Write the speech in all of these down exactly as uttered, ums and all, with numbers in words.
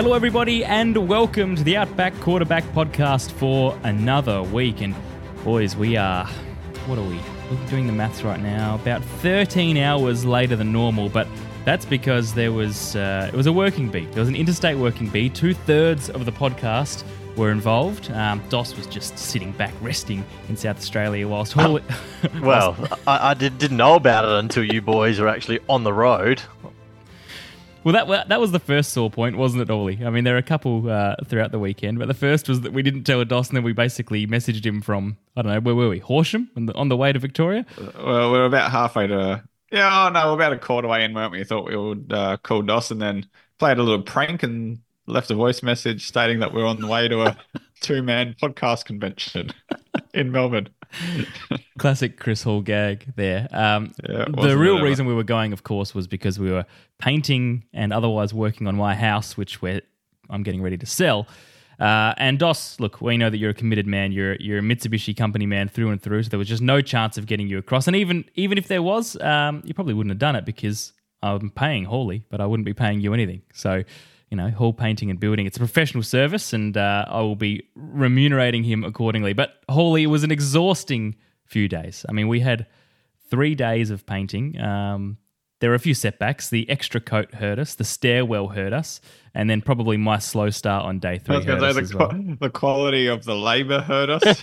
Hello, everybody, and welcome to the Outback Quarterback Podcast for another week. And boys, we are, what are we? We're doing the maths right now. About thirteen hours later than normal, but that's because there was uh, it was a working beat. There was an interstate working beat. Two thirds of the podcast were involved. Um, Dos was just sitting back, resting in South Australia, whilst Hall. Well, I, I did, didn't know about it until you boys were actually on the road. Well, that well, that was the first sore point, wasn't it, Ollie? I mean, there are a couple uh, throughout the weekend, but the first was that we didn't tell Dos, and then we basically messaged him from, I don't know, where were we? Horsham? On the, on the way to Victoria? Well, we're about halfway to... Yeah, oh no, we're about a quarter way in, weren't we? Thought we would uh, call Dos and then played a little prank and left a voice message stating that we're on the way to a two-man podcast convention in Melbourne. Classic Chris Hall gag there. Um, Yeah, it the wasn't real it, reason we were going, of course, was because we were painting and otherwise working on my house, which we're, I'm getting ready to sell. Uh, and Dos, look, we know that you're a committed man. You're you're a Mitsubishi company man through and through. So there was just no chance of getting you across. And even even if there was, um, you probably wouldn't have done it because I'm paying Hawley, but I wouldn't be paying you anything. So, you know, Hall Painting and Building, it's a professional service, and uh, I will be remunerating him accordingly. But Hawley, it was an exhausting few days. I mean, we had three days of painting. Um, there were a few setbacks. The extra coat hurt us. The stairwell hurt us. And then probably my slow start on day three I was going hurt to us say as the, well. qu- the quality of the labour hurt us.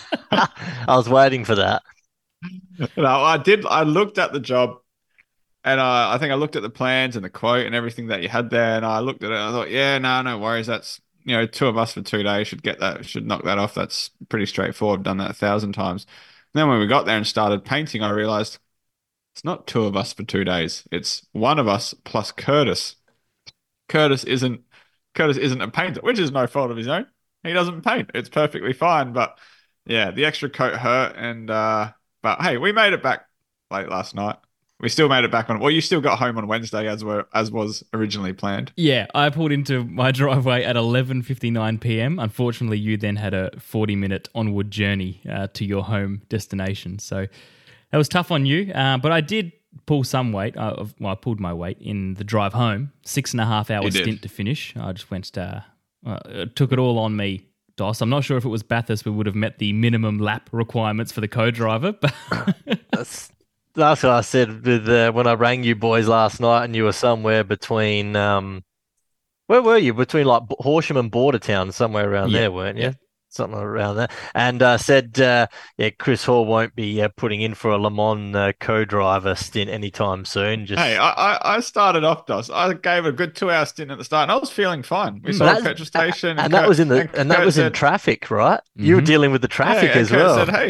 I was waiting for that. No, I did. I looked at the job, and uh, I think I looked at the plans and the quote and everything that you had there, and I looked at it. And I thought, yeah, no, no worries. That's, you know, two of us for two days should get that, should knock that off. That's pretty straightforward. I've done that a thousand times. And then when we got there and started painting, I realised it's not two of us for two days. It's one of us plus Curtis. Curtis isn't Curtis isn't a painter, which is no fault of his own. He doesn't paint. It's perfectly fine. But yeah, the extra coat hurt, and uh, but hey, we made it back late last night. We still made it back on. Well, you still got home on Wednesday as were as was originally planned. Yeah, I pulled into my driveway at eleven fifty-nine p.m. Unfortunately, you then had a forty-minute onward journey uh, to your home destination. So that was tough on you, uh, but I did pull some weight. Uh, of- well, I pulled my weight in the drive home. Six and a half hour You did. stint to finish. I just went, uh, uh, took it all on me, Dos. I'm not sure if it was Bathurst we would have met the minimum lap requirements for the co-driver, but That's, that's what I said with uh, when I rang you boys last night, and you were somewhere between. Um, where were you? Between like B- Horsham and Bordertown, somewhere around Yeah, there, weren't you? yeah. Something around there. And uh, said, uh, yeah, Chris Hall won't be uh, putting in for a Le Mans uh, co-driver stint anytime soon. Just Hey, I, I I started off, Dos. I gave a good two hour stint at the start, and I was feeling fine. We Mm. saw a That's- petrol station, and that Kurt- was in the and and that Kurt was in said- traffic, right? You were Mhm. dealing with the traffic Yeah, as Kurt well. said, hey.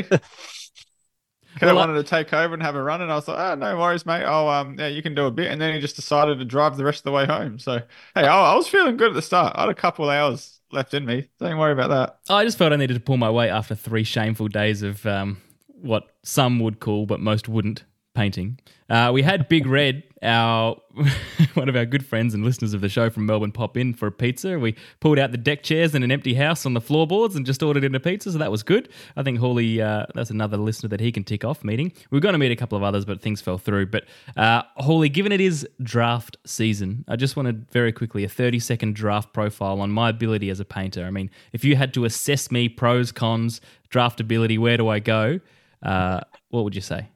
Kurt Well, I- wanted to take over and have a run, and I was like, oh, no worries, mate. Oh, um, yeah, you can do a bit. And then he just decided to drive the rest of the way home. So, hey, I, I was feeling good at the start. I had a couple hours left in me. Don't worry about that. I just felt I needed to pull my weight after three shameful days of um, what some would call, but most wouldn't, painting. Uh, we had Big Red, our one of our good friends and listeners of the show from Melbourne, pop in for a pizza. We pulled out the deck chairs and an empty house on the floorboards and just ordered in a pizza, so that was good. I think Hawley, uh, that's another listener that he can tick off meeting. We were going to meet a couple of others, but things fell through. But uh, Hawley, given it is draft season, I just wanted very quickly a thirty-second draft profile on my ability as a painter. I mean, if you had to assess me, pros, cons, draftability, where do I go, uh, what would you say?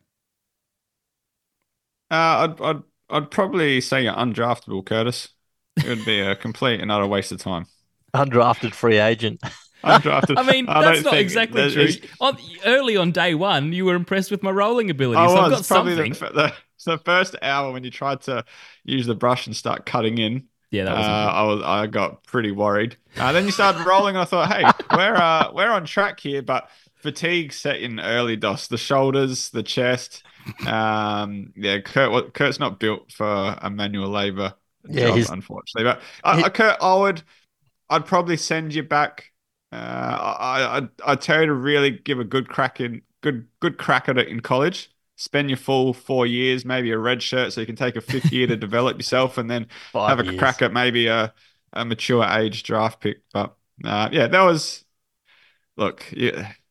Uh, I'd, I'd, I'd probably say you're undraftable, Curtis. It would be a complete and utter waste of time. Undrafted free agent. Undrafted. I mean, I that's don't not think exactly there true. is- On, early on day one, you were impressed with my rolling ability, I so I've got was probably something. the, the, the first hour when you tried to use the brush and start cutting in. Yeah, that Uh, was I was I got pretty worried. Uh, then you started rolling, and I thought, hey, we're uh, we're on track here. But fatigue set in early, Dos. The shoulders, the chest. Um, yeah, Kurt. wa- Kurt's not built for a manual labour Yeah, job, he's- unfortunately. But uh, he- uh, Kurt, I would, I'd probably send you back. Uh, I I'd, I'd tell you to really give a good crack in good good crack at it in college. Spend your full four years, maybe a red shirt, so you can take a fifth year to develop yourself, and then Five have a years. crack at maybe a, a mature age draft pick. But uh, yeah, that was look. Yeah,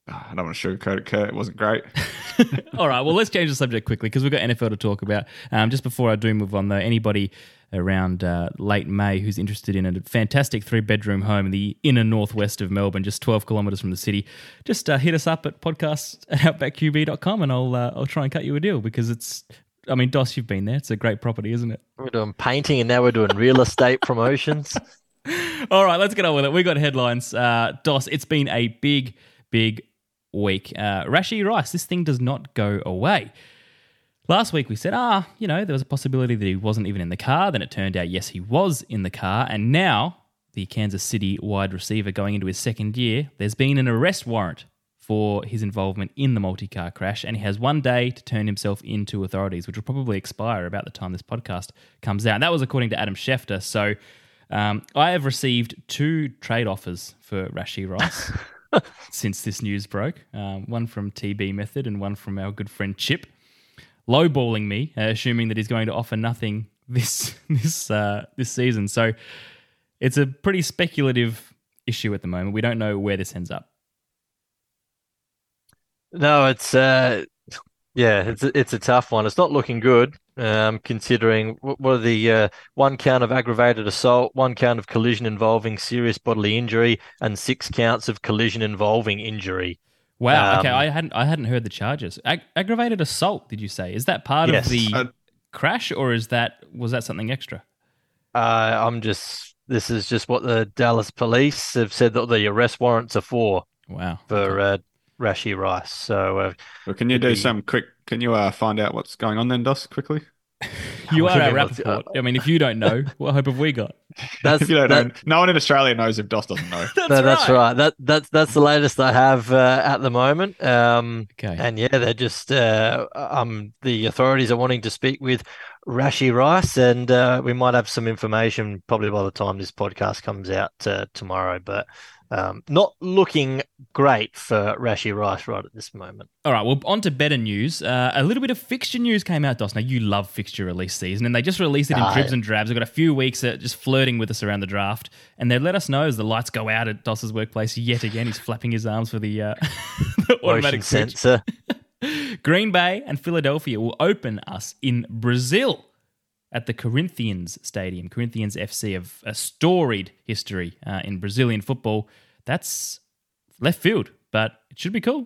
I don't want to sugarcoat it, Kurt. It wasn't great. All right, well, let's change the subject quickly because we've got N F L to talk about. Um, just before I do move on, though, anybody around uh, late May who's interested in a fantastic three-bedroom home in the inner northwest of Melbourne, just twelve kilometres from the city, just uh, hit us up at podcast at outback q b dot com and I'll uh, I'll try and cut you a deal because it's, I mean, Dos, you've been there. It's a great property, isn't it? We're doing painting and now we're doing real estate promotions. All right, let's get on with it. We got headlines. Uh, Dos, it's been a big, big week. Uh, Rashee Rice, this thing does not go away. Last week we said, ah, you know, there was a possibility that he wasn't even in the car. Then it turned out, yes, he was in the car. And now the Kansas City wide receiver going into his second year, there's been an arrest warrant for his involvement in the multi-car crash, and he has one day to turn himself into authorities, which will probably expire about the time this podcast comes out. And that was according to Adam Schefter. So um, I have received two trade offers for Rashee Rice since this news broke, um, one from T B Method and one from our good friend Chip, lowballing me, uh, assuming that he's going to offer nothing this this uh, this season. So it's a pretty speculative issue at the moment. We don't know where this ends up. No, it's uh, yeah, it's a, it's a tough one. It's not looking good, um, considering what what are the uh, one count of aggravated assault, one count of collision involving serious bodily injury, and six counts of collision involving injury. Wow. Um, okay, I hadn't I hadn't heard the charges. Ag- aggravated assault. Did you say? Is that part Yes. of the Uh, crash, or is that was that something extra? Uh, I'm just this is just what the Dallas police have said that the arrest warrants are for Wow. for uh, Rashee Rice. So uh, Well, can you do the- some quick? Can you uh, find out what's going on then, Dos, quickly? You are our What's- Rappaport. I mean, if you don't know, what hope have we got? that's If you don't that- know, no one in Australia knows if Dos doesn't know. That's no, that's right. That that's that's the latest I have uh, at the moment. Um, Okay. and yeah, they're just uh, um the authorities are wanting to speak with Rashee Rice, and uh, we might have some information probably by the time this podcast comes out uh, tomorrow. But um, not looking great for Rashee Rice right at this moment. All right, well, on to better news. Uh, a little bit of fixture news came out, Dos. Now, you love fixture release season, and they just released it in Ah, dribs yeah. and drabs. They've got a few weeks at just flirting with us around the draft, and they let us know as the lights go out at Dos's workplace yet again. He's flapping his arms for the, uh, the automatic Motion switch. sensor. Green Bay and Philadelphia will open us in Brazil at the Corinthians Stadium. Corinthians F C have a storied history uh, in Brazilian football. That's left field, but it should be cool.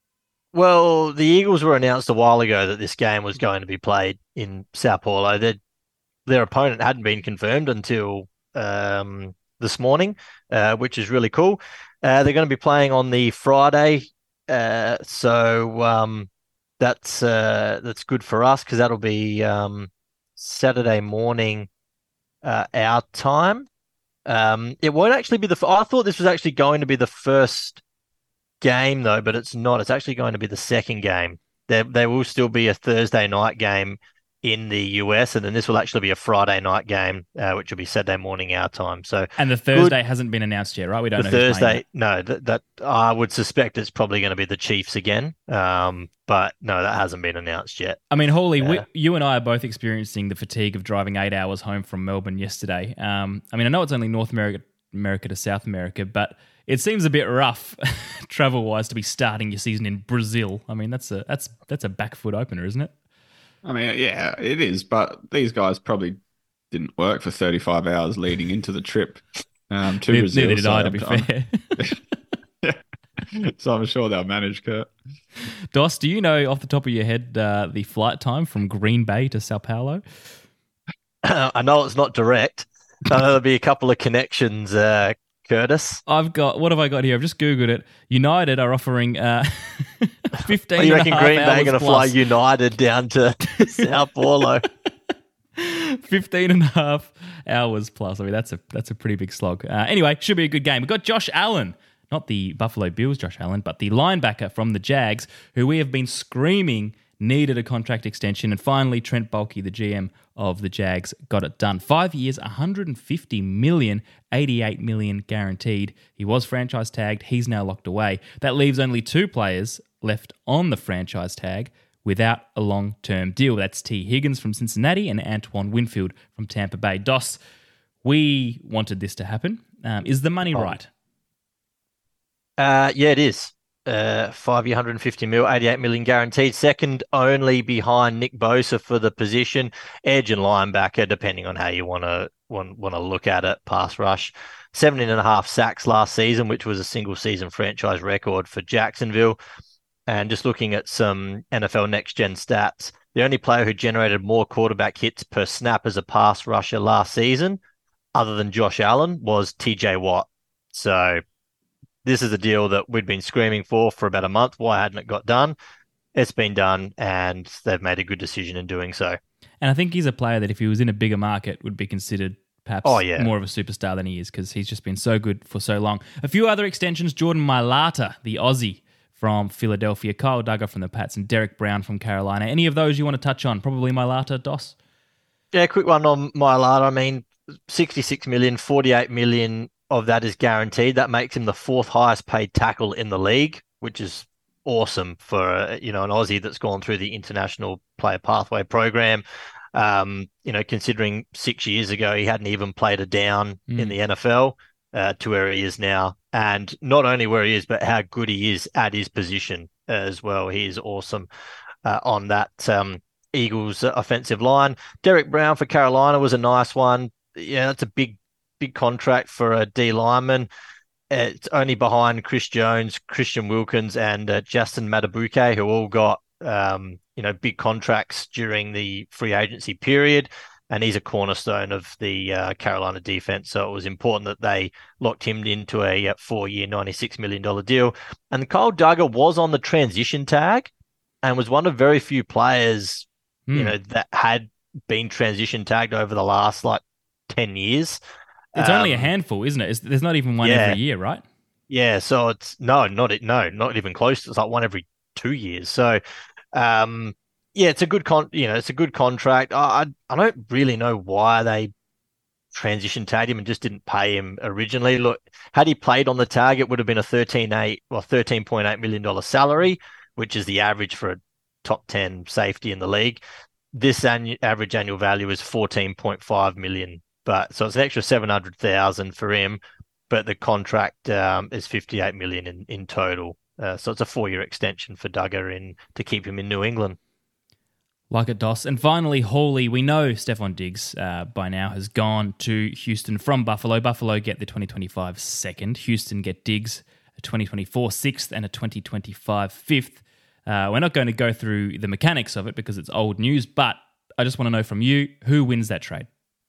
Well, the Eagles were announced a while ago that this game was going to be played in Sao Paulo. Their, their opponent hadn't been confirmed until um, this morning, uh, which is really cool. Uh, they're going to be playing on the Friday, uh, so um, that's uh, that's good for us because that'll be um, Saturday morning uh, our time. Um, it won't actually be the. f- I thought this was actually going to be the first game though, but it's not. It's actually going to be the second game. There, there will still be a Thursday night game in the U S, and then this will actually be a Friday night game, uh, which will be Saturday morning our time. So And the Thursday hasn't been announced yet, right? We don't the know who's playing Thursday, no, that, that I would suspect it's probably going to be the Chiefs again. Um, but no, that hasn't been announced yet. I mean, Hawley, we, Yeah. you and I are both experiencing the fatigue of driving eight hours home from Melbourne yesterday. Um, I mean, I know it's only North America, America to South America, but it seems a bit rough travel-wise to be starting your season in Brazil. I mean, that's a that's that's a back foot opener, isn't it? I mean, yeah, it is, but these guys probably didn't work for thirty-five hours leading into the trip um, to Neither, Brazil. neither did so I, to I'm- be I'm- fair. So I'm sure they'll manage, Kurt. Dos, do you know off the top of your head uh, the flight time from Green Bay to Sao Paulo? I know it's not direct. I know there'll be a couple of connections, uh, Curtis. I've got, what have I got here? I've just Googled it. United are offering uh, fifteen Oh, you and a reckon half Green Bay hours going to fly plus. United down to Sao Paulo? fifteen and a half hours plus. I mean, that's a that's a pretty big slog. Uh, anyway, should be a good game. We've got Josh Allen, not the Buffalo Bills Josh Allen, but the linebacker from the Jags, who we have been screaming needed a contract extension. And finally, Trent Baalke, the G M of the Jags, got it done. Five years, one hundred fifty million, eighty-eight million guaranteed. He was franchise tagged. He's now locked away. That leaves only two players left on the franchise tag without a long-term deal. That's T. Higgins from Cincinnati and Antoine Winfield from Tampa Bay. Dos, we wanted this to happen. Um, is the money Oh. right? Uh, yeah, it is. uh, five-year, one hundred fifty mil, eighty-eight million guaranteed. Second only behind Nick Bosa for the position, edge and linebacker, depending on how you want to want want to look at it. Pass rush, seventeen and a half sacks last season, which was a single season franchise record for Jacksonville. And just looking at some N F L Next Gen stats, the only player who generated more quarterback hits per snap as a pass rusher last season, other than Josh Allen, was T J Watt. So this is a deal that we'd been screaming for for about a month. Why hadn't it got done? It's been done, and they've made a good decision in doing so. And I think he's a player that if he was in a bigger market would be considered perhaps oh, yeah. more of a superstar than he is because he's just been so good for so long. A few other extensions, Jordan Mailata, the Aussie from Philadelphia, Kyle Duggar from the Pats, and Derek Brown from Carolina. Any of those you want to touch on? Probably Mailata, Dos? Yeah, quick one on Mailata. I mean, sixty-six million, forty-eight million of that is guaranteed. That makes him the fourth highest paid tackle in the league, which is awesome for uh, you know an Aussie that's gone through the International Player Pathway program. Um, you know, considering six years ago he hadn't even played a down mm. in the N F L uh, to where he is now, and not only where he is, but how good he is at his position as well. He is awesome uh, on that um, Eagles offensive line. Derek Brown for Carolina was a nice one. Yeah, that's a big, big contract for a D lineman. It's only behind Chris Jones, Christian Wilkins, and uh, Justin Matabuke, who all got um, you know big contracts during the free agency period, and he's a cornerstone of the uh, Carolina defense. So it was important that they locked him into a four-year, ninety-six million dollars deal. And Kyle Duggar was on the transition tag, and was one of very few players mm. you know that had been transition tagged over the last like ten years. It's um, only a handful, isn't it? It's, there's not even one yeah. every year, right? Yeah, so it's no, not it, no, not even close. It's like one every two years. So, um, yeah, it's a good con. You know, it's a good contract. I I don't really know why they transition tagged him and just didn't pay him originally. Look, had he played on the tag, it would have been a thirteen eight, well, thirteen point eight million dollar salary, which is the average for a top ten safety in the league. This annual, average annual value is fourteen point five million. But so it's an extra seven hundred thousand for him, but the contract um, is fifty-eight million in, in total. Uh, so it's a four-year extension for Duggar in to keep him in New England. Like it, Dos. And finally, Hawley. We know Stefon Diggs uh, by now has gone to Houston from Buffalo. Buffalo get the twenty twenty-five second. Houston get Diggs a twenty twenty-four sixth and a twenty twenty-five fifth. Uh, we're not going to go through the mechanics of it because it's old news, but I just want to know from you, who wins that trade?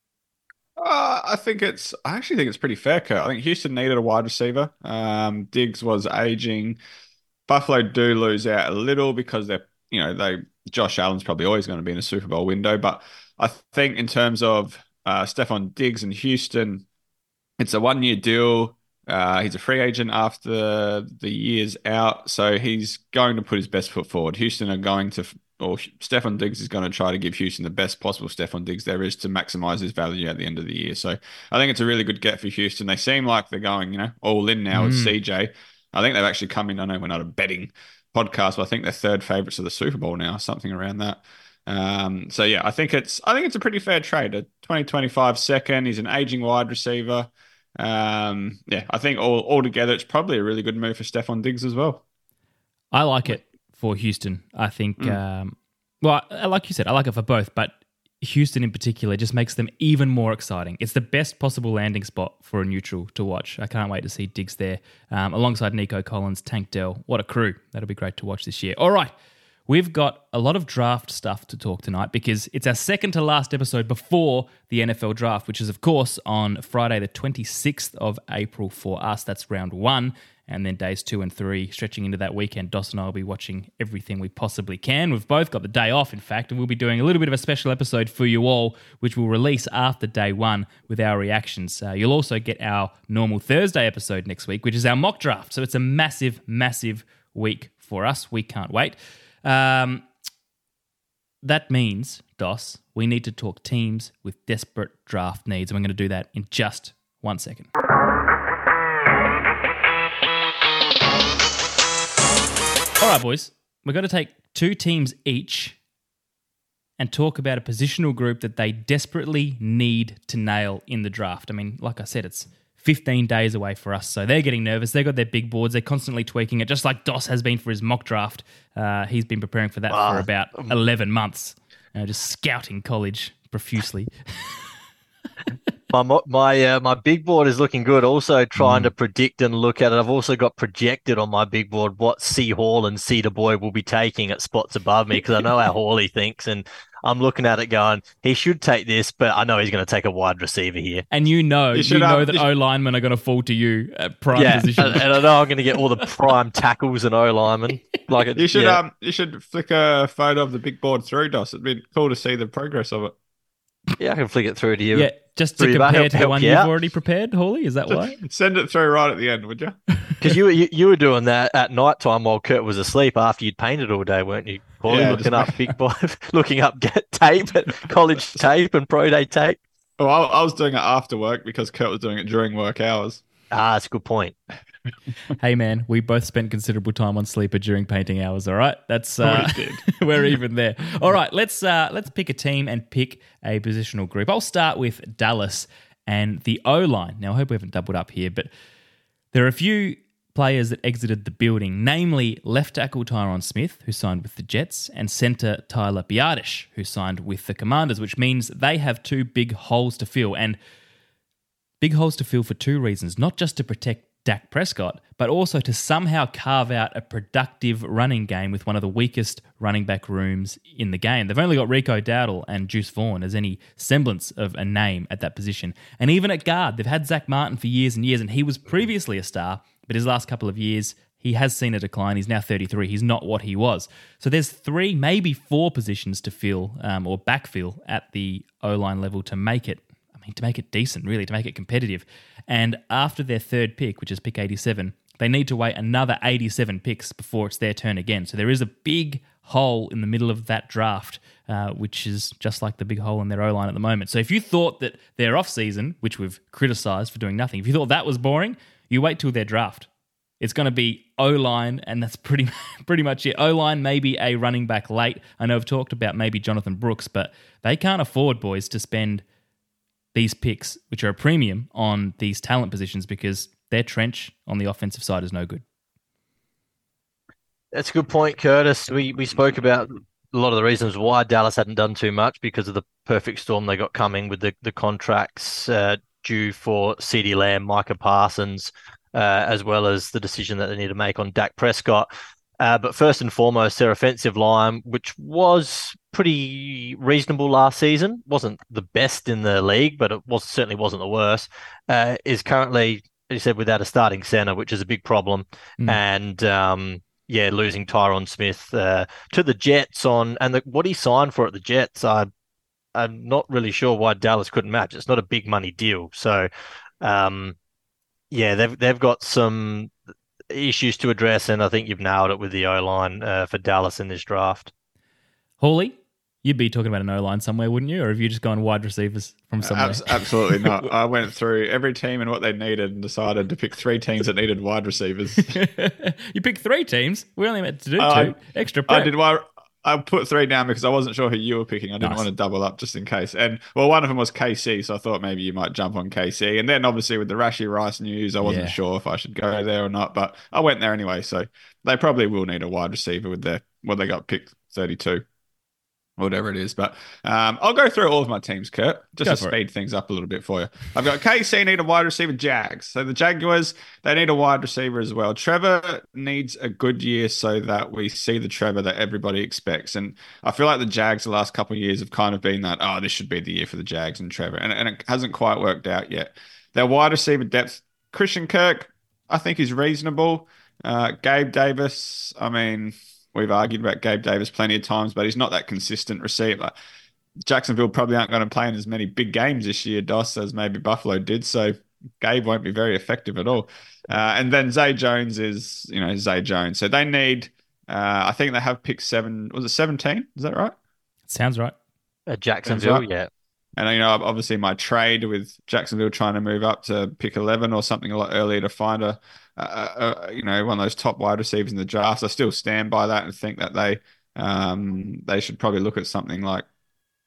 Uh, I think it's. I actually think it's pretty fair, Kurt. I think Houston needed a wide receiver. Um, Diggs was aging. Buffalo do lose out a little because they're, you know, they Josh Allen's probably always going to be in a Super Bowl window. But I think in terms of uh, Stefon Diggs and Houston, it's a one-year deal. Uh, he's a free agent after the year's out, so he's going to put his best foot forward. Houston are going to. Or Stefon Diggs is going to try to give Houston the best possible Stefon Diggs there is to maximize his value at the end of the year. So I think it's a really good get for Houston. They seem like they're going, you know, all in now mm. with C J. I think they've actually come in. I know we're not a betting podcast, but I think they're third favorites of the Super Bowl now, something around that. Um, so yeah, I think it's I think it's a pretty fair trade. A twenty twenty-five second. He's an aging wide receiver. Um, yeah, I think all altogether it's probably a really good move for Stefon Diggs as well. I like it for Houston. I think, mm. um, well, like you said, I like it for both, but Houston in particular just makes them even more exciting. It's the best possible landing spot for a neutral to watch. I can't wait to see Diggs there um, alongside Nico Collins, Tank Dell. What a crew. That'll be great to watch this year. All right. We've got a lot of draft stuff to talk tonight because it's our second to last episode before the N F L draft, which is, of course, on Friday, the twenty-sixth of April for us. That's round one. And then days two and three, stretching into that weekend, Dos and I will be watching everything we possibly can. We've both got the day off, in fact, and we'll be doing a little bit of a special episode for you all, which we'll release after day one with our reactions. Uh, you'll also get our normal Thursday episode next week, which is our mock draft. So it's a massive, massive week for us. We can't wait. Um, that means, Dos, we need to talk teams with desperate draft needs, and we're going to do that in just one second. All right, boys, we're going to take two teams each and talk about a positional group that they desperately need to nail in the draft. I mean, like I said, it's fifteen days away for us. So they're getting nervous. They've got their big boards. They're constantly tweaking it, just like Doss has been for his mock draft. Uh, he's been preparing for that Wow. for about eleven months, uh, just scouting college profusely. My mo- my uh, my big board is looking good. Also trying Mm. to predict and look at it. I've also got projected on my big board what C Hall and Cedar Boy will be taking at spots above me because I know how Hawley thinks, and I'm looking at it going, he should take this, but I know he's going to take a wide receiver here. And you know, You you, should, know um, that you should- O linemen are going to fall to you at prime Yeah, position. and, and I know I'm going to get all the prime tackles and O linemen. Like it, You should yeah. um you should flick a photo of the big board through, Doss. It'd be cool to see the progress of it. yeah, I can flick it through to you. yeah, just to Through, mate. compare Help- to the help one you you've out. already prepared, Hawley. Is that why? Send it through right at the end, would you? Because you, were- you you were doing that at night time while Kurt was asleep after you'd painted all day, weren't you? Paulie, Yeah, looking just- up big boy, looking up get tape, college tape and pro day tape. Well, I, I was doing it after work because Kurt was doing it during work hours. Ah, that's a good point. Hey man, we both spent considerable time on Sleeper during painting hours. All right, that's uh, We did. we're even there. All right, let's uh, let's pick a team and pick a positional group. I'll start with Dallas and the O line. Now I hope we haven't doubled up here, but there are a few players that exited the building, namely left tackle Tyron Smith, who signed with the Jets, and centre Tyler Biadasz, who signed with the Commanders, which means they have two big holes to fill, and big holes to fill for two reasons, not just to protect Dak Prescott, but also to somehow carve out a productive running game with one of the weakest running back rooms in the game. They've only got Rico Dowdle and Juice Vaughn as any semblance of a name at that position. And even at guard, they've had Zach Martin for years and years, and he was previously a star, but his last couple of years, he has seen a decline. He's now thirty-three. He's not what he was. So there's three, maybe four positions to fill um, or backfill at the O-line level to make it I mean, to make it decent, really, to make it competitive. And after their third pick, which is pick eighty-seven, they need to wait another eighty-seven picks before it's their turn again. So there is a big hole in the middle of that draft, uh, which is just like the big hole in their O-line at the moment. So if you thought that their off-season, which we've criticised for doing nothing, if you thought that was boring, you wait till their draft. It's going to be O-line, and that's pretty pretty much it. O-line, maybe a running back late. I know I've talked about maybe Jonathan Brooks, but they can't afford, boys, to spend these picks, which are a premium, on these talent positions because their trench on the offensive side is no good. That's a good point, Curtis. We we spoke about a lot of the reasons why Dallas hadn't done too much because of the perfect storm they got coming with the, the contracts uh, due for CeeDee Lamb, Micah Parsons, uh, as well as the decision that they need to make on Dak Prescott. Uh, but first and foremost, their offensive line, which was pretty reasonable last season, wasn't the best in the league, but it was certainly wasn't the worst, uh, is currently, as you said, without a starting center, which is a big problem. Mm. And um, yeah, losing Tyron Smith uh, to the Jets on, and the, what he signed for at the Jets, I, I'm not really sure why Dallas couldn't match. It's not a big money deal. So, um, yeah, they've they've got some issues to address, and I think you've nailed it with the O-line uh, for Dallas in this draft. Hawley, you'd be talking about an O-line somewhere, wouldn't you? Or have you just gone wide receivers from somewhere? Abs- absolutely not. I went through every team and what they needed and decided to pick three teams that needed wide receivers. You picked three teams. We only meant to do two. Uh, Extra prep. I did. Well, I put three down because I wasn't sure who you were picking. I didn't Nice. want to double up just in case. And well, one of them was K C, so I thought maybe you might jump on K C. And then obviously with the Rashi Rice news, I wasn't Yeah. sure if I should go there or not, but I went there anyway. So they probably will need a wide receiver with their well, they got picked thirty-two. Whatever it is, but um, I'll go through all of my teams, Kurt, just Go to for it. speed things up a little bit for you. I've got K C need a wide receiver, Jags. So the Jaguars, they need a wide receiver as well. Trevor needs a good year so that we see the Trevor that everybody expects. And I feel like the Jags the last couple of years have kind of been that, oh, this should be the year for the Jags and Trevor. And, and it hasn't quite worked out yet. Their wide receiver depth, Christian Kirk, I think is reasonable. Uh, Gabe Davis, I mean... We've argued about Gabe Davis plenty of times, but he's not that consistent receiver. Jacksonville probably aren't going to play in as many big games this year, Doss, as maybe Buffalo did. So Gabe won't be very effective at all. Uh, and then Zay Jones is, you know, Zay Jones. So they need, uh, I think they have picked seven, was it seventeen? Is that right? Sounds right. Uh, Jacksonville, right. yeah. And, you know, obviously my trade with Jacksonville trying to move up to pick eleven or something a lot earlier to find a, a, a you know, one of those top wide receivers in the draft. I still stand by that and think that they um, they should probably look at something like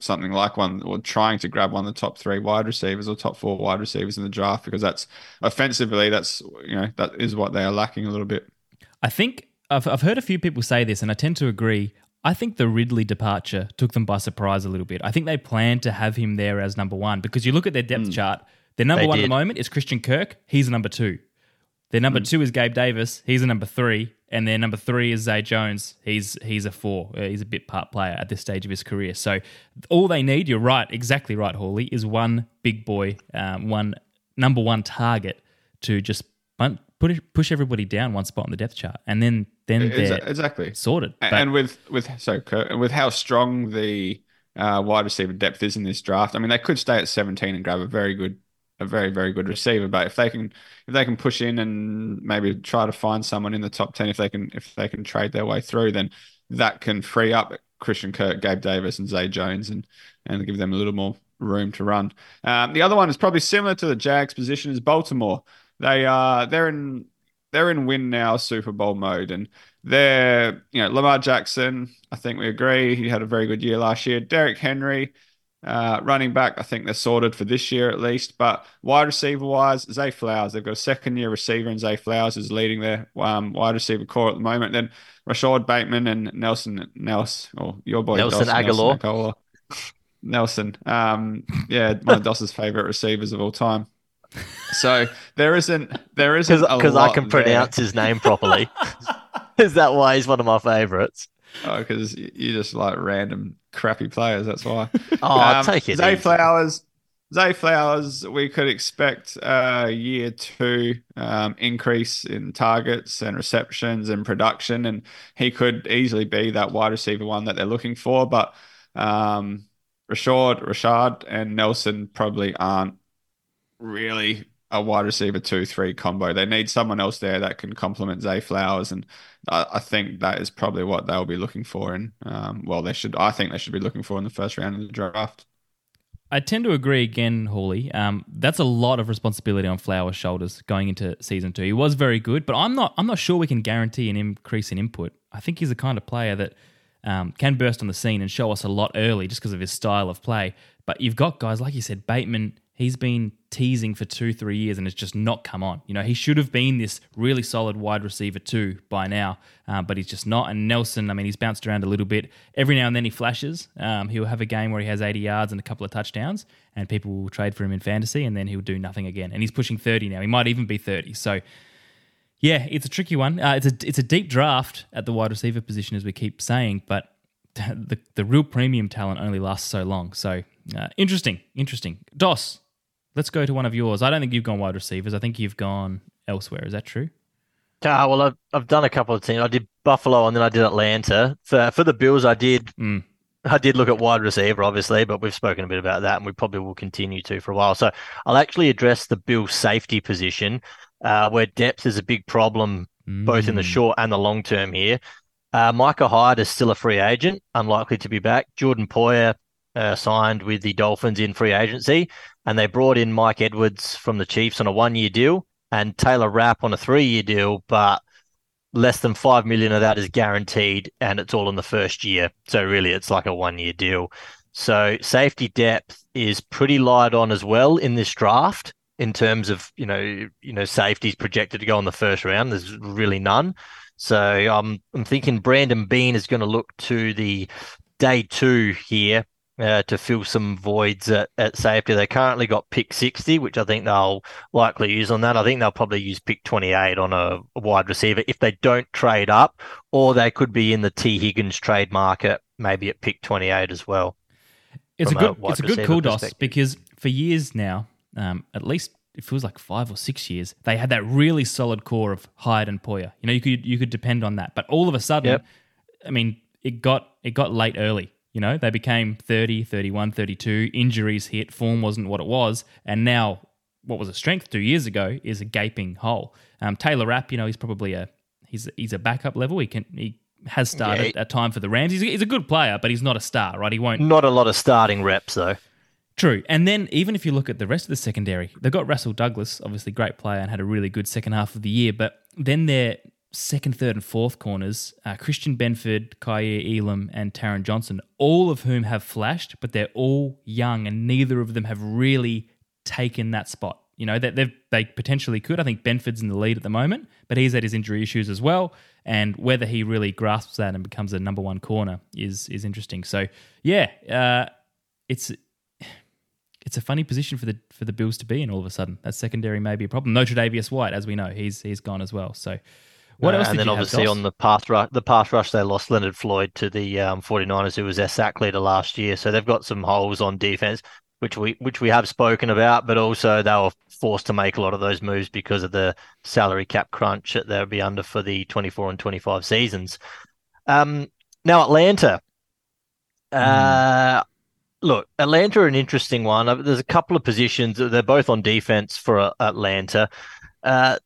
something like one, or trying to grab one of the top three wide receivers or top four wide receivers in the draft, because that's offensively, that's, you know, that is what they are lacking a little bit. I think I've I've heard a few people say this, and I tend to agree. I think the Ridley departure took them by surprise a little bit. I think they planned to have him there as number one, because you look at their depth mm. chart. Their number they one did. at the moment is Christian Kirk. He's a number two. Their number mm. two is Gabe Davis. He's a number three. And their number three is Zay Jones. He's he's a four. Uh, he's a bit part player at this stage of his career. So all they need, you're right, exactly right, Hawley, is one big boy, um, one number one target to just punt, put it, push everybody down one spot on the depth chart, and then then they're exactly sorted. But, and with with so with how strong the uh, wide receiver depth is in this draft, I mean, they could stay at seventeen and grab a very good, a very very good receiver. But if they can if they can push in and maybe try to find someone in the top ten, if they can if they can trade their way through, then that can free up Christian Kirk, Gabe Davis, and Zay Jones, and and give them a little more room to run. Um, the other one is probably similar to the Jags' position, is Baltimore. They are they're in they're in win now Super Bowl mode, and they're, you know, Lamar Jackson, I think we agree, he had a very good year last year. Derrick Henry, uh, running back, I think they're sorted for this year at least. But wide receiver wise, Zay Flowers, they've got a second year receiver, and Zay Flowers is leading their um, wide receiver core at the moment. Then Rashad Bateman and Nelson Nelson, or your boy Nelson Dawson, Aguilar. Nelson Aguilar. Nelson, um, yeah, one of Doss's favorite receivers of all time. So there isn't there isn't because I can pronounce his name properly. Is that why he's one of my favorites? Oh, because you just like random crappy players. That's why. Oh, um, take it. Zay easy. Flowers, Zay Flowers. We could expect a year two um, increase in targets and receptions and production, and he could easily be that wide receiver one that they're looking for. But um, Rashad, Rashad, and Nelson probably aren't really a wide receiver two three combo. They need someone else there that can complement Zay Flowers, and I, I think that is probably what they'll be looking for. And um, well, they should. I think they should be looking for in the first round of the draft. I tend to agree again, Hawley. Um, that's a lot of responsibility on Flowers' shoulders going into season two. He was very good, but I'm not. I'm not sure we can guarantee an increase in input. I think he's the kind of player that um, can burst on the scene and show us a lot early, just because of his style of play. But you've got guys like you said, Bateman. He's been teasing for two, three years and it's just not come on. You know, he should have been this really solid wide receiver too by now, uh, but he's just not. And Nelson, I mean, he's bounced around a little bit. Every now and then he flashes. Um, he'll have a game where he has eighty yards and a couple of touchdowns, and people will trade for him in fantasy, and then he'll do nothing again. And he's pushing thirty now. He might even be thirty. So, yeah, it's a tricky one. Uh, it's a it's a deep draft at the wide receiver position, as we keep saying, but the the real premium talent only lasts so long. So, uh, interesting, interesting. Doss, let's go to one of yours. I don't think you've gone wide receivers. I think you've gone elsewhere. Is that true? Ah, well, I've I've done a couple of teams. I did Buffalo and then I did Atlanta. For for the Bills, I did Mm. I did look at wide receiver, obviously, but we've spoken a bit about that, and we probably will continue to for a while. So I'll actually address the Bills safety position, uh, where depth is a big problem, Mm. both in the short and the long term here. Uh, Micah Hyde is still a free agent, unlikely to be back. Jordan Poyer uh, signed with the Dolphins in free agency, and they brought in Mike Edwards from the Chiefs on a one-year deal and Taylor Rapp on a three-year deal, but less than five million dollars of that is guaranteed, and it's all in the first year. So really, it's like a one-year deal. So safety depth is pretty light on as well in this draft in terms of, you know, you know, safeties projected to go in the first round. There's really none. So um, I'm thinking Brandon Bean is going to look to the day two here uh, to fill some voids at, at safety. They currently got pick sixty, which I think they'll likely use on that. I think they'll probably use pick twenty-eight on a, a wide receiver if they don't trade up, or they could be in the T. Higgins trade market, maybe at pick twenty-eight as well. It's a from a good wide it's a good receiver call, Doss, perspective. because for years now, um, at least it feels like five or six years, they had that really solid core of Hyde and Poyer. You know, you could you could depend on that. But all of a sudden, Yep. I mean, it got it got late early. You know, they became thirty, thirty-one, thirty-two. Injuries hit, form wasn't what it was, and now what was a strength two years ago is a gaping hole. Um, Taylor Rapp, you know, he's probably a he's he's a backup level. He can he has started Yeah. at time for the Rams. He's, he's a good player, but he's not a star, right? He won't. Not a lot of starting reps, though. True. And then even if you look at the rest of the secondary, they've got Russell Douglas, obviously great player and had a really good second half of the year, but then their second, third, and fourth corners, uh, Christian Benford, Kyer Elam, and Taron Johnson, all of whom have flashed, but they're all young, and neither of them have really taken that spot. You know, that they they potentially could. I think Benford's in the lead at the moment, but he's had his injury issues as well. And whether he really grasps that and becomes a number one corner is is interesting. So yeah, uh, it's it's a funny position for the for the Bills to be in all of a sudden. That secondary may be a problem. No Tre'Davious White, as we know, he's he's gone as well. So. What uh, else and did then you obviously have, on the pass rush, the pass rush, they lost Leonard Floyd to the um, 49ers, who was their sack leader last year. So they've got some holes on defense, which we which we have spoken about, but also they were forced to make a lot of those moves because of the salary cap crunch that they'll be under for the twenty-four and twenty-five seasons. Um, now Atlanta, uh, mm. look, Atlanta are an interesting one. There's a couple of positions. They're both on defense for Atlanta. Uh,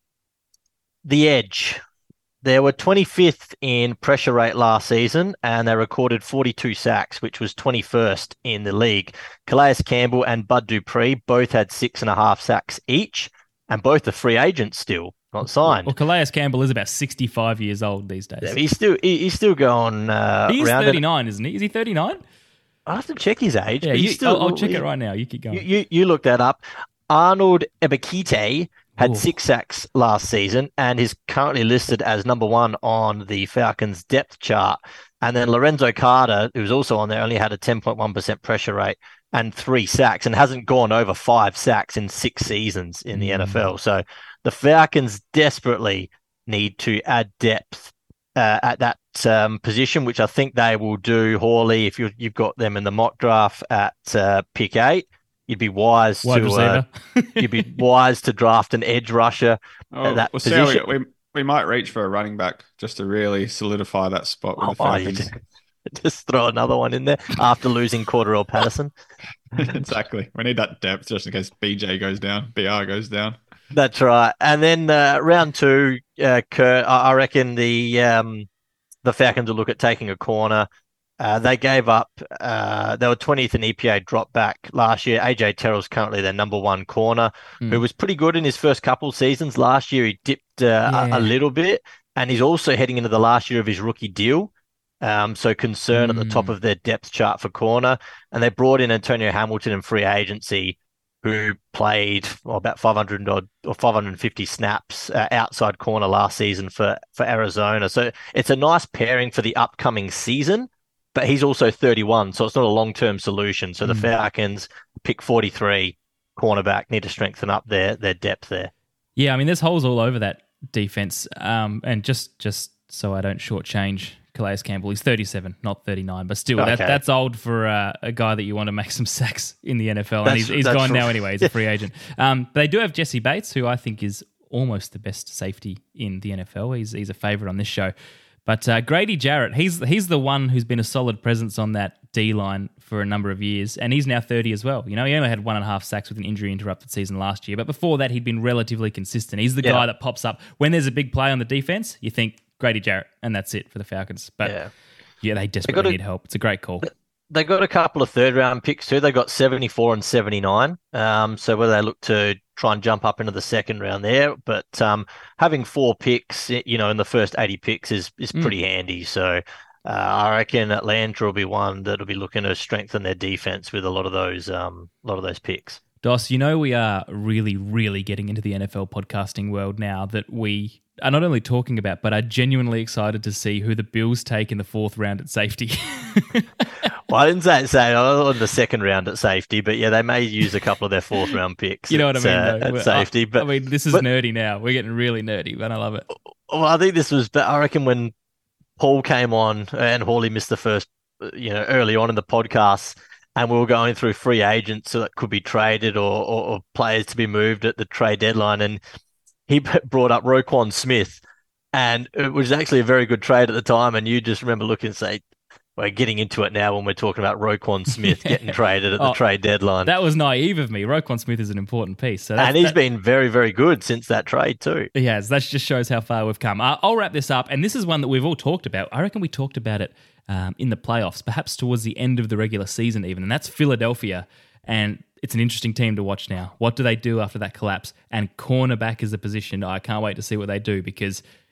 the edge. They were twenty-fifth in pressure rate last season, and they recorded forty-two sacks, which was twenty-first in the league. Calais Campbell and Bud Dupree both had six and a half sacks each, and both are free agents still, not signed. Well, Calais Campbell is about sixty-five years old these days. Yeah, he's still he, he's still going. Uh, he's around thirty-nine, it. isn't he? Is he thirty-nine? I have to check his age. Yeah, but you, he's still, I'll, I'll check he, it right now. You keep going. You you, you look that up. Arnold Ebiketie had Ooh. six sacks last season and is currently listed as number one on the Falcons depth chart. And then Lorenzo Carter, who's also on there, only had a ten point one percent pressure rate and three sacks and hasn't gone over five sacks in six seasons in the mm. N F L. So the Falcons desperately need to add depth uh, at that um, position, which I think they will do. Hawley, if you, you've got them in the mock draft at uh, pick eight, you'd be wise Wide to uh, you'd be wise to draft an edge rusher oh, at that well, position. We, we we might reach for a running back just to really solidify that spot with oh, the Falcons. Oh, just, just throw another one in there after losing Cordarrelle Patterson. Exactly. We need that depth just in case B J goes down, B R goes down. That's right. And then uh, round two, uh, Kurt, I, I reckon the um, the Falcons will look at taking a corner. Uh, they gave up, uh, they were twentieth in E P A drop back last year. A J Terrell's currently their number one corner, mm. who was pretty good in his first couple seasons. Last year, he dipped uh, yeah. a, a little bit, and he's also heading into the last year of his rookie deal. Um, so concern mm. at the top of their depth chart for corner. And they brought in Antonio Hamilton in free agency, who played well, about five hundred odd or five hundred fifty snaps uh, outside corner last season for, for Arizona. So it's a nice pairing for the upcoming season. But he's also thirty-one, so it's not a long-term solution. So the mm. Falcons pick forty-three, cornerback, need to strengthen up their their depth there. Yeah, I mean, there's holes all over that defense. Um, and just just so I don't shortchange Calais Campbell, he's thirty-seven, not thirty-nine, but still, okay. that, that's old for uh, a guy that you want to make some sacks in the N F L. And that's, he's, he's gone right. now anyway. He's a free agent. Um, they do have Jesse Bates, who I think is almost the best safety in the N F L. He's he's a favorite on this show. But uh, Grady Jarrett, he's he's the one who's been a solid presence on that D-line for a number of years, and he's now thirty as well. You know, he only had one and a half sacks with an injury-interrupted season last year, but before that, he'd been relatively consistent. He's the yeah. guy that pops up. When there's a big play on the defense, you think Grady Jarrett, and that's it for the Falcons. But yeah, yeah they desperately they need help. It's a great call. They got a couple of third-round picks too. They got seventy-four and seventy-nine. Um, so whether they look to try and jump up into the second round there, but um, having four picks, you know, in the first eighty picks is is pretty mm. handy. So uh, I reckon Atlanta will be one that'll be looking to strengthen their defense with a lot of those um, a lot of those picks. Dos, you know we are really, really getting into the N F L podcasting world now that we are not only talking about, but are genuinely excited to see who the Bills take in the fourth round at safety. Well, I didn't say say on the second round at safety, but yeah, they may use a couple of their fourth round picks. You know at, what I mean? Uh, at safety, but I mean, this is but, nerdy now. We're getting really nerdy, but I love it. Well, I think this was, but I reckon when Paul came on and Hawley missed the first, you know, early on in the podcast, and we were going through free agents that could be traded or, or, or players to be moved at the trade deadline, and he brought up Roquan Smith, and it was actually a very good trade at the time. And you just remember looking and say, we're getting into it now when we're talking about Roquan Smith getting traded at the oh, trade deadline. That was naive of me. Roquan Smith is an important piece. So and he's that, been very, very good since that trade too. He has. That just shows how far we've come. Uh, I'll wrap this up. And this is one that we've all talked about. I reckon we talked about it um, in the playoffs, perhaps towards the end of the regular season even. And that's Philadelphia. And it's an interesting team to watch now. What do they do after that collapse? And cornerback is a position I can't wait to see what they do, because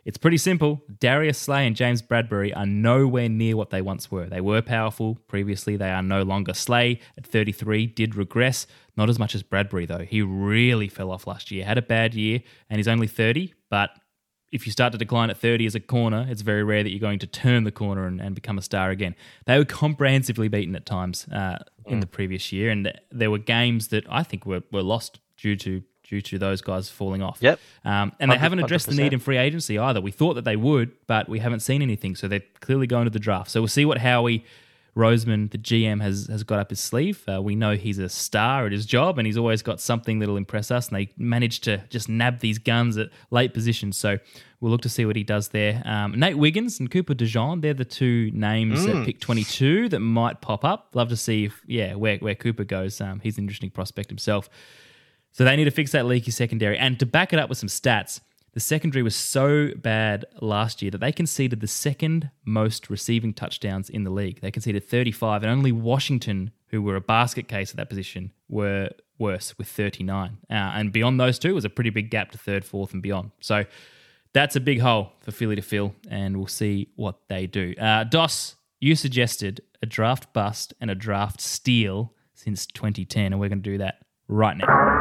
It's pretty simple. Darius Slay and James Bradbury are nowhere near what they once were. They were powerful previously. They are no longer. Slay at thirty-three did regress. Not as much as Bradbury, though. He really fell off last year. Had a bad year, and he's only thirty. But if you start to decline at thirty as a corner, it's very rare that you're going to turn the corner and, and become a star again. They were comprehensively beaten at times uh, in mm. the previous year, and there were games that I think were, were lost due to due to those guys falling off. Yep. Um, and they haven't addressed one hundred percent the need in free agency either. We thought that they would, but we haven't seen anything. So they're clearly going to the draft. So we'll see what Howie Roseman, the G M, has has got up his sleeve. Uh, we know he's a star at his job, and he's always got something that'll impress us. And they managed to just nab these guns at late positions. So we'll look to see what he does there. Um, Nate Wiggins and Cooper DeJean, they're the two names mm. at pick twenty-two that might pop up. Love to see if, yeah, where, where Cooper goes. Um, he's an interesting prospect himself. So they need to fix that leaky secondary. And to back it up with some stats, the secondary was so bad last year that they conceded the second most receiving touchdowns in the league. They conceded thirty-five, and only Washington, who were a basket case at that position, were worse with thirty-nine. Uh, and beyond those two, it was a pretty big gap to third, fourth, and beyond. So that's a big hole for Philly to fill, and we'll see what they do. Uh, Dos, you suggested a draft bust and a draft steal since twenty ten, and we're going to do that right now.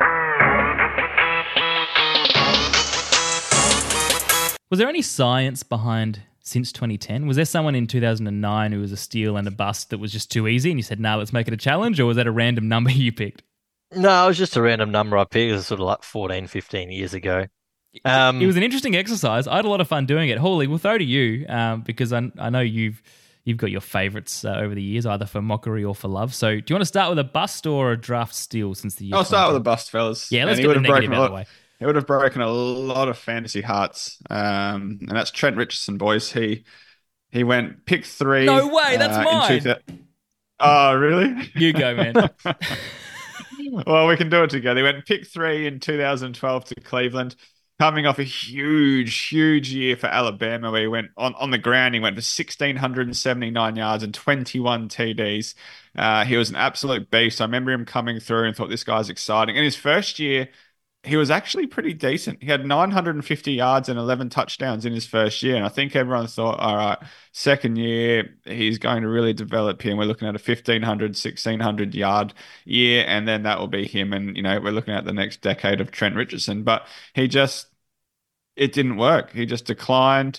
Was there any science behind since twenty ten? Was there someone in two thousand nine who was a steal and a bust that was just too easy and you said, no, nah, let's make it a challenge? Or was that a random number you picked? No, it was just a random number I picked. It was sort of like fourteen, fifteen years ago. Um, it was an interesting exercise. I had a lot of fun doing it. Hawley, we'll throw to you um, because I, I know you've you've got your favourites uh, over the years, either for mockery or for love. So do you want to start with a bust or a draft steal since the year? I'll start with a bust, fellas. Yeah, let's and get the negative out of the way. It would have broken a lot of fantasy hearts, um, and that's Trent Richardson, boys. He he went pick three. No way, that's uh, mine. Two, oh, really? You go, man. Well, we can do it together. He went pick three in two thousand twelve to Cleveland, coming off a huge, huge year for Alabama, where he went on, on the ground. He went for one thousand six hundred seventy-nine yards and twenty-one T Ds. Uh, he was an absolute beast. I remember him coming through and thought, this guy's exciting. In his first year, he was actually pretty decent. He had nine hundred fifty yards and eleven touchdowns in his first year. And I think everyone thought, all right, second year, he's going to really develop here. And we're looking at a fifteen hundred, sixteen hundred yard year. And then that will be him. And, you know, we're looking at the next decade of Trent Richardson. But he just, it didn't work. He just declined.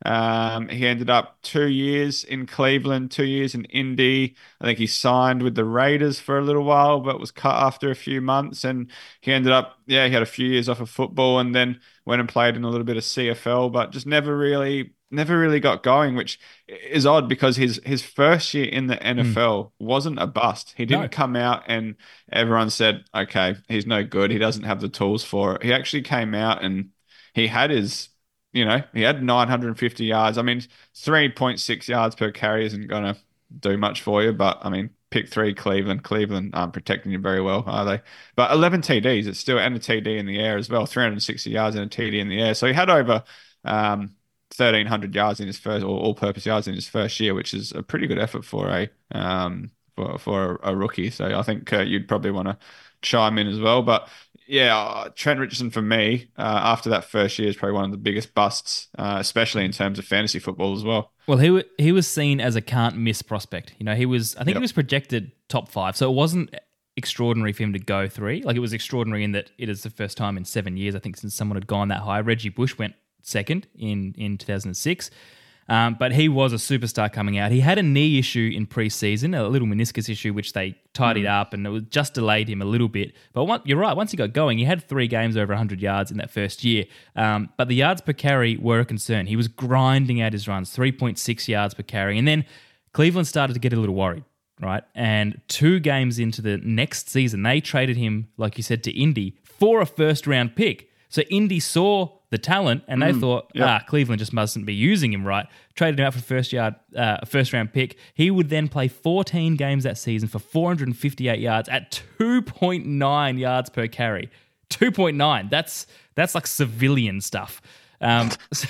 Um, he ended up two years in Cleveland, two years in Indy. I think he signed with the Raiders for a little while, but was cut after a few months. And he ended up, yeah, he had a few years off of football and then went and played in a little bit of C F L, but just never really, never really got going, which is odd because his his first year in the N F L mm. wasn't a bust. He didn't no. come out and everyone said, okay, he's no good. He doesn't have the tools for it. He actually came out and he had his, you know, he had nine hundred fifty yards. I mean, three point six yards per carry isn't going to do much for you, but I mean, pick three, Cleveland. Cleveland aren't protecting you very well, are they? But eleven T Ds, it's still, and a T D in the air as well, three hundred sixty yards and a T D in the air. So he had over um, thirteen hundred yards in his first, or all-purpose yards in his first year, which is a pretty good effort for a um, for for a, a rookie. So I think uh, you'd probably want to chime in as well. But yeah, uh, Trent Richardson for me, uh, after that first year, is probably one of the biggest busts, uh, especially in terms of fantasy football as well. Well, he w- he was seen as a can't miss prospect. You know, he was, I think yep. he was projected top five, so it wasn't extraordinary for him to go three. Like, it was extraordinary in that it is the first time in seven years, I think, since someone had gone that high. Reggie Bush went second in in two thousand six. Um, but he was a superstar coming out. He had a knee issue in preseason, a little meniscus issue, which they tidied mm. up, and it was just delayed him a little bit. But one, you're right, once he got going, he had three games over one hundred yards in that first year. Um, but the yards per carry were a concern. He was grinding out his runs, three point six yards per carry. And then Cleveland started to get a little worried, right? And two games into the next season, they traded him, like you said, to Indy for a first-round pick. So Indy saw the talent, and they mm, thought, yeah. ah, Cleveland just mustn't be using him right. Traded him out for first yard, uh, first round pick. He would then play fourteen games that season for four hundred fifty-eight yards at two point nine yards per carry. two point nine. That's that's like civilian stuff. Um, so,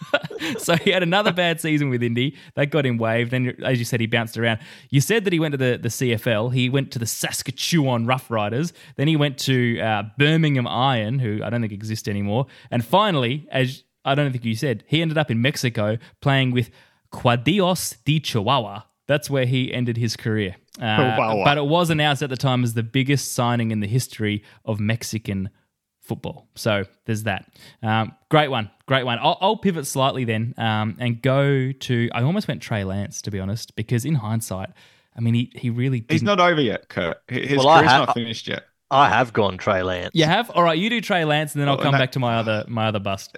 so he had another bad season with Indy. That got him waived. Then, as you said, he bounced around. You said that he went to the, the C F L. He went to the Saskatchewan Roughriders. Then he went to uh, Birmingham Iron, who I don't think exist anymore. And finally, as I don't think you said. He ended up in Mexico playing with Cuadillos de Chihuahua. That's where he ended his career. Uh, Wow. But it was announced at the time as the biggest signing in the history of Mexican football. So there's that. Um, great one. Great one. I'll, I'll pivot slightly then um, and go to, I almost went Trey Lance, to be honest, because in hindsight, I mean, he, he really didn't. He's not over yet, Kurt. His Well, I career's have- not finished yet. I have gone Trey Lance. You have? All right, you do Trey Lance, and then I'll Well, come that- back to my other my other bust.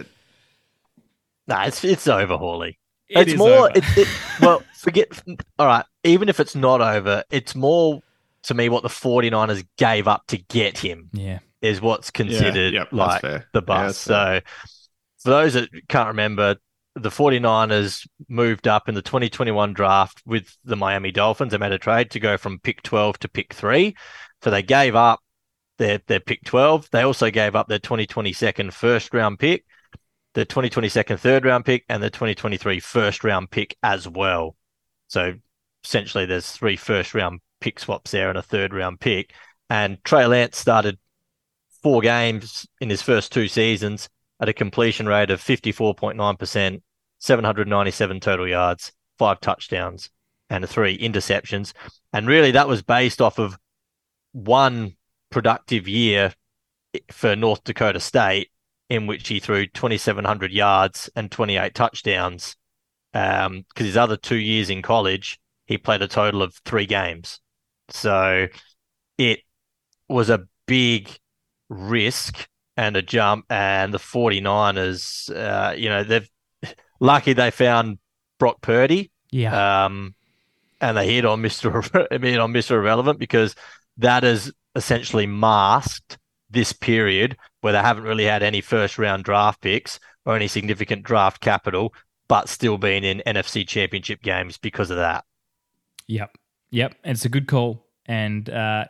Nah, it's it's over, Hawley. It it's is more. over. It, it, well, forget. All right, even if it's not over, it's more to me what the 49ers gave up to get him Yeah. is what's considered Yeah, yep, that's like fair. the Yeah, bust. that's so, for those that can't remember, the 49ers moved up in the twenty twenty-one draft with the Miami Dolphins. They made a trade to go from pick twelve to pick three. So they gave up their their pick twelve. They also gave up their twenty twenty-two first round pick, the twenty twenty-two third round pick, and the twenty twenty-three first round pick as well. So essentially there's three first round pick swaps there and a third round pick. And Trey Lance started four games in his first two seasons at a completion rate of fifty-four point nine percent, seven hundred ninety-seven total yards, five touchdowns, and three interceptions. And really that was based off of one productive year for North Dakota State in which he threw twenty-seven hundred yards and twenty-eight touchdowns. Um, because his other two years in college, he played a total of three games. So it was a big risk and a jump, and the 49ers, uh, you know, they've lucky they found Brock Purdy, Yeah. um, and they hit on Mister hit on Mister Irrelevant, because that has essentially masked this period where they haven't really had any first round draft picks or any significant draft capital, but still been in N F C championship games because of that. Yep. Yep. And it's a good call. And uh,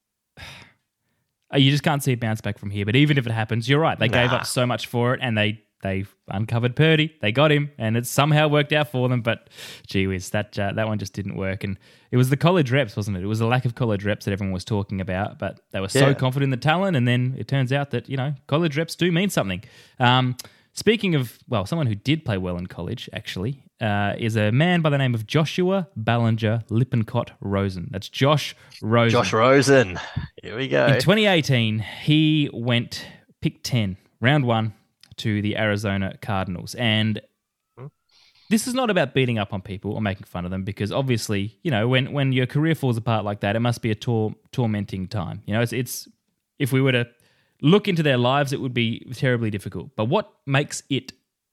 you just can't see it bounce back from here. But even if it happens, you're right. They gave Nah. up so much for it, and they they uncovered Purdy. They got him, and it somehow worked out for them. But gee whiz, that uh, that one just didn't work. And it was the college reps, wasn't it? It was the lack of college reps that everyone was talking about. But they were so Yeah. confident in the talent, and then it turns out that, you know, college reps do mean something. Um, speaking of, well, someone who did play well in college, actually, uh, is a man by the name of Joshua Ballinger Lippincott Rosen. That's Josh Rosen. Josh Rosen, here we go. In twenty eighteen, he went pick ten, round one, to the Arizona Cardinals. And this is not about beating up on people or making fun of them, because obviously, you know, when, when your career falls apart like that, it must be a tor- tormenting time. You know, it's, it's if we were to look into their lives, it would be terribly difficult. But what makes it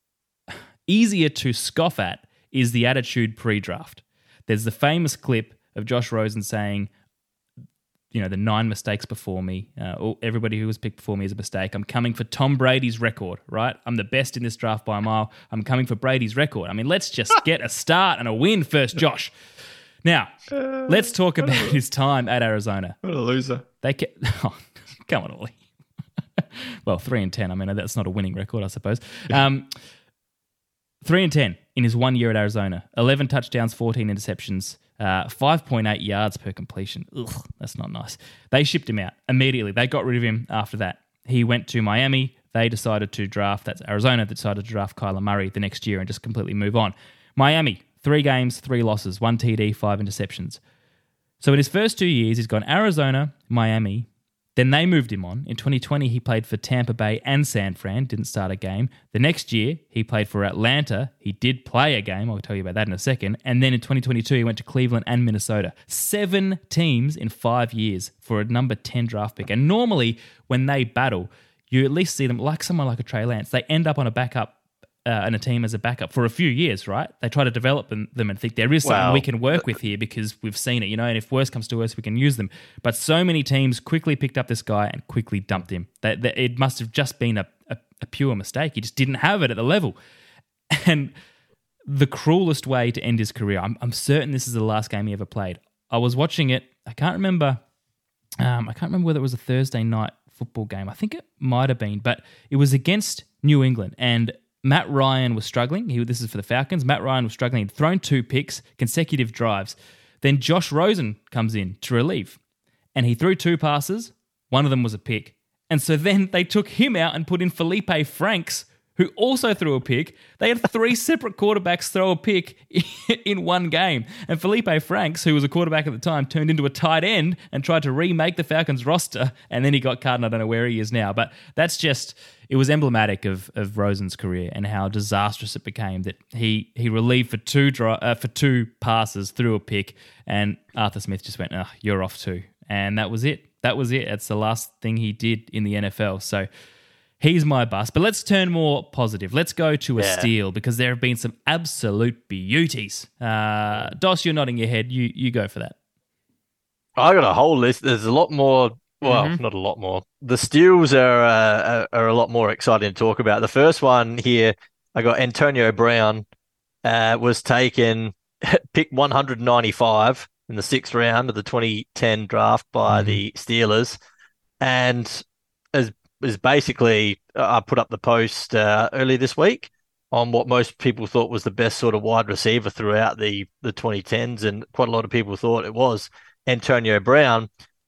easier to scoff at is the attitude pre-draft. There's the famous clip of Josh Rosen saying, you know, the nine mistakes before me, uh, all, everybody who was picked before me is a mistake. I'm coming for Tom Brady's record, right? I'm the best in this draft by a mile. I'm coming for Brady's record. I mean, let's just get a start and a win first, Josh. Now, let's talk about his time at Arizona. What a loser. They kept, oh, come on, Ollie. Well, three and ten. I mean, that's not a winning record, I suppose. Um, three and ten in his one year at Arizona. Eleven touchdowns, fourteen interceptions, uh, five point eight yards per completion. Ugh, that's not nice. They shipped him out immediately. They got rid of him after that. He went to Miami. They decided to draft. That's Arizona. That decided to draft Kyler Murray the next year and just completely move on. Miami, three games, three losses, one T D, five interceptions. So in his first two years, he's gone Arizona, Miami. Then they moved him on. In twenty twenty, he played for Tampa Bay and San Fran, didn't start a game. The next year, he played for Atlanta. He did play a game. I'll tell you about that in a second. And then in twenty twenty-two, he went to Cleveland and Minnesota. Seven teams in five years for a number ten draft pick. And normally, when they battle, you at least see them, like someone like a Trey Lance, they end up on a backup uh, and a team as a backup for a few years, right? They try to develop them, them and think there is something Wow. we can work with here because we've seen it, you know, and if worse comes to worse, we can use them. But so many teams quickly picked up this guy and quickly dumped him. That, that it must have just been a, a, a pure mistake. He just didn't have it at the level. And the cruelest way to end his career, I'm, I'm certain this is the last game he ever played. I was watching it. I can't remember. Um, I can't remember whether it was a Thursday night football game. I think it might have been, but it was against New England, and Matt Ryan was struggling. He, this is for the Falcons. Matt Ryan was struggling. He'd thrown two picks, consecutive drives. Then Josh Rosen comes in to relieve, and he threw two passes. One of them was a pick. And so then they took him out and put in Felipe Franks, who also threw a pick. They had three separate quarterbacks throw a pick in one game. And Felipe Franks, who was a quarterback at the time, turned into a tight end and tried to remake the Falcons roster. And then he got cut, and I don't know where he is now. But that's just, it was emblematic of, of Rosen's career and how disastrous it became that he he relieved for two dri- uh, for two passes, threw a pick, and Arthur Smith just went, oh, you're off too. And that was it. That was it. That's the last thing he did in the N F L. So he's my bust. But let's turn more positive. Let's go to a Yeah. steal because there have been some absolute beauties. Uh, Dos, you're nodding your head. You you go for that. I got a whole list. There's a lot more. Well, Mhm. not a lot more. The steals are, uh, are are a lot more exciting to talk about. The first one here, I got Antonio Brown, uh, was taken pick one hundred ninety-five in the sixth round of the twenty ten draft by Mhm. the Steelers, and as is basically uh, I put up the post uh, early this week on what most people thought was the best sort of wide receiver throughout the the twenty tens, and quite a lot of people thought it was Antonio Brown.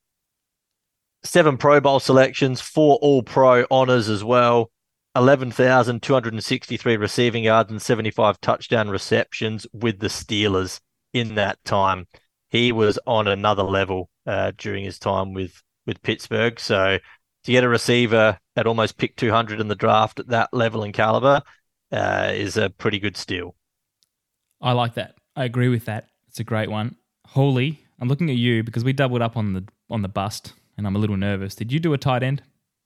Seven Pro Bowl selections, four All-Pro honors as well, eleven thousand two hundred sixty-three receiving yards and seventy-five touchdown receptions with the Steelers in that time. He was on another level uh, during his time with, with Pittsburgh. So to get a receiver at almost pick two hundred in the draft at that level and caliber uh, is a pretty good steal. I like that. I agree with that. It's a great one. Holy, I'm looking at you because we doubled up on the on the bust, and I'm a little nervous. Did you do a tight end?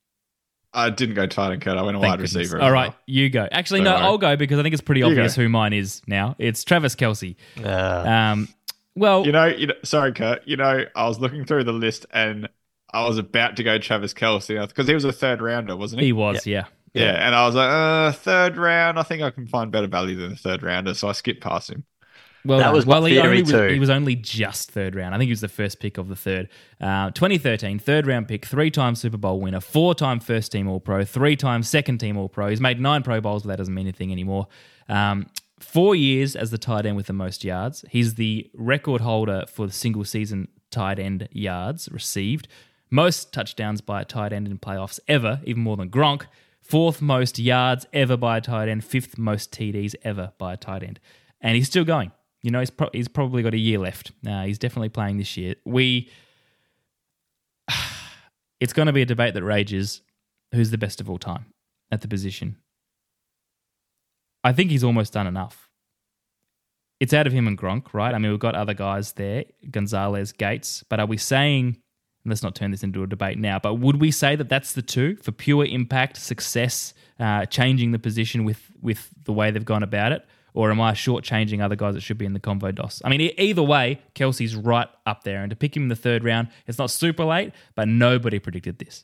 I didn't go tight end, Kurt. I went a Thank wide goodness. receiver. All as right, well. you go. Actually, Don't no, worry. I'll go because I think it's pretty You obvious go. who mine is now. It's Travis Kelce. Uh, Um, well, You know, you know, sorry, Kurt. You know, I was looking through the list and I was about to go Travis Kelce because he was a third rounder, wasn't he? he was, yeah. Yeah, and I was like, uh, third round. I think I can find better value than a third rounder, so I skipped past him. Well, That done. was my well, he theory only was, too. he was only just third round. I think he was the first pick of the third. Uh, twenty thirteen, third round pick, three-time Super Bowl winner, four-time first-team All-Pro, three-time second-team All-Pro. He's made nine Pro Bowls, but that doesn't mean anything anymore. Um, four years as the tight end with the most yards. He's the record holder for the single-season tight end yards received. Most touchdowns by a tight end in playoffs ever, even more than Gronk. Fourth most yards ever by a tight end. Fifth most T Ds ever by a tight end. And he's still going. You know, he's, pro- he's probably got a year left. Uh, he's definitely playing this year. We, it's going to be a debate that rages. Who's the best of all time at the position? I think he's almost done enough. It's out of him and Gronk, right? I mean, we've got other guys there, Gonzalez, Gates. But are we saying, and let's not turn this into a debate now, but would we say that that's the two for pure impact, success, uh, changing the position with, with the way they've gone about it? Or am I shortchanging other guys that should be in the convo, Dos? I mean, e- either way, Kelsey's right up there. And to pick him in the third round, it's not super late, but nobody predicted this.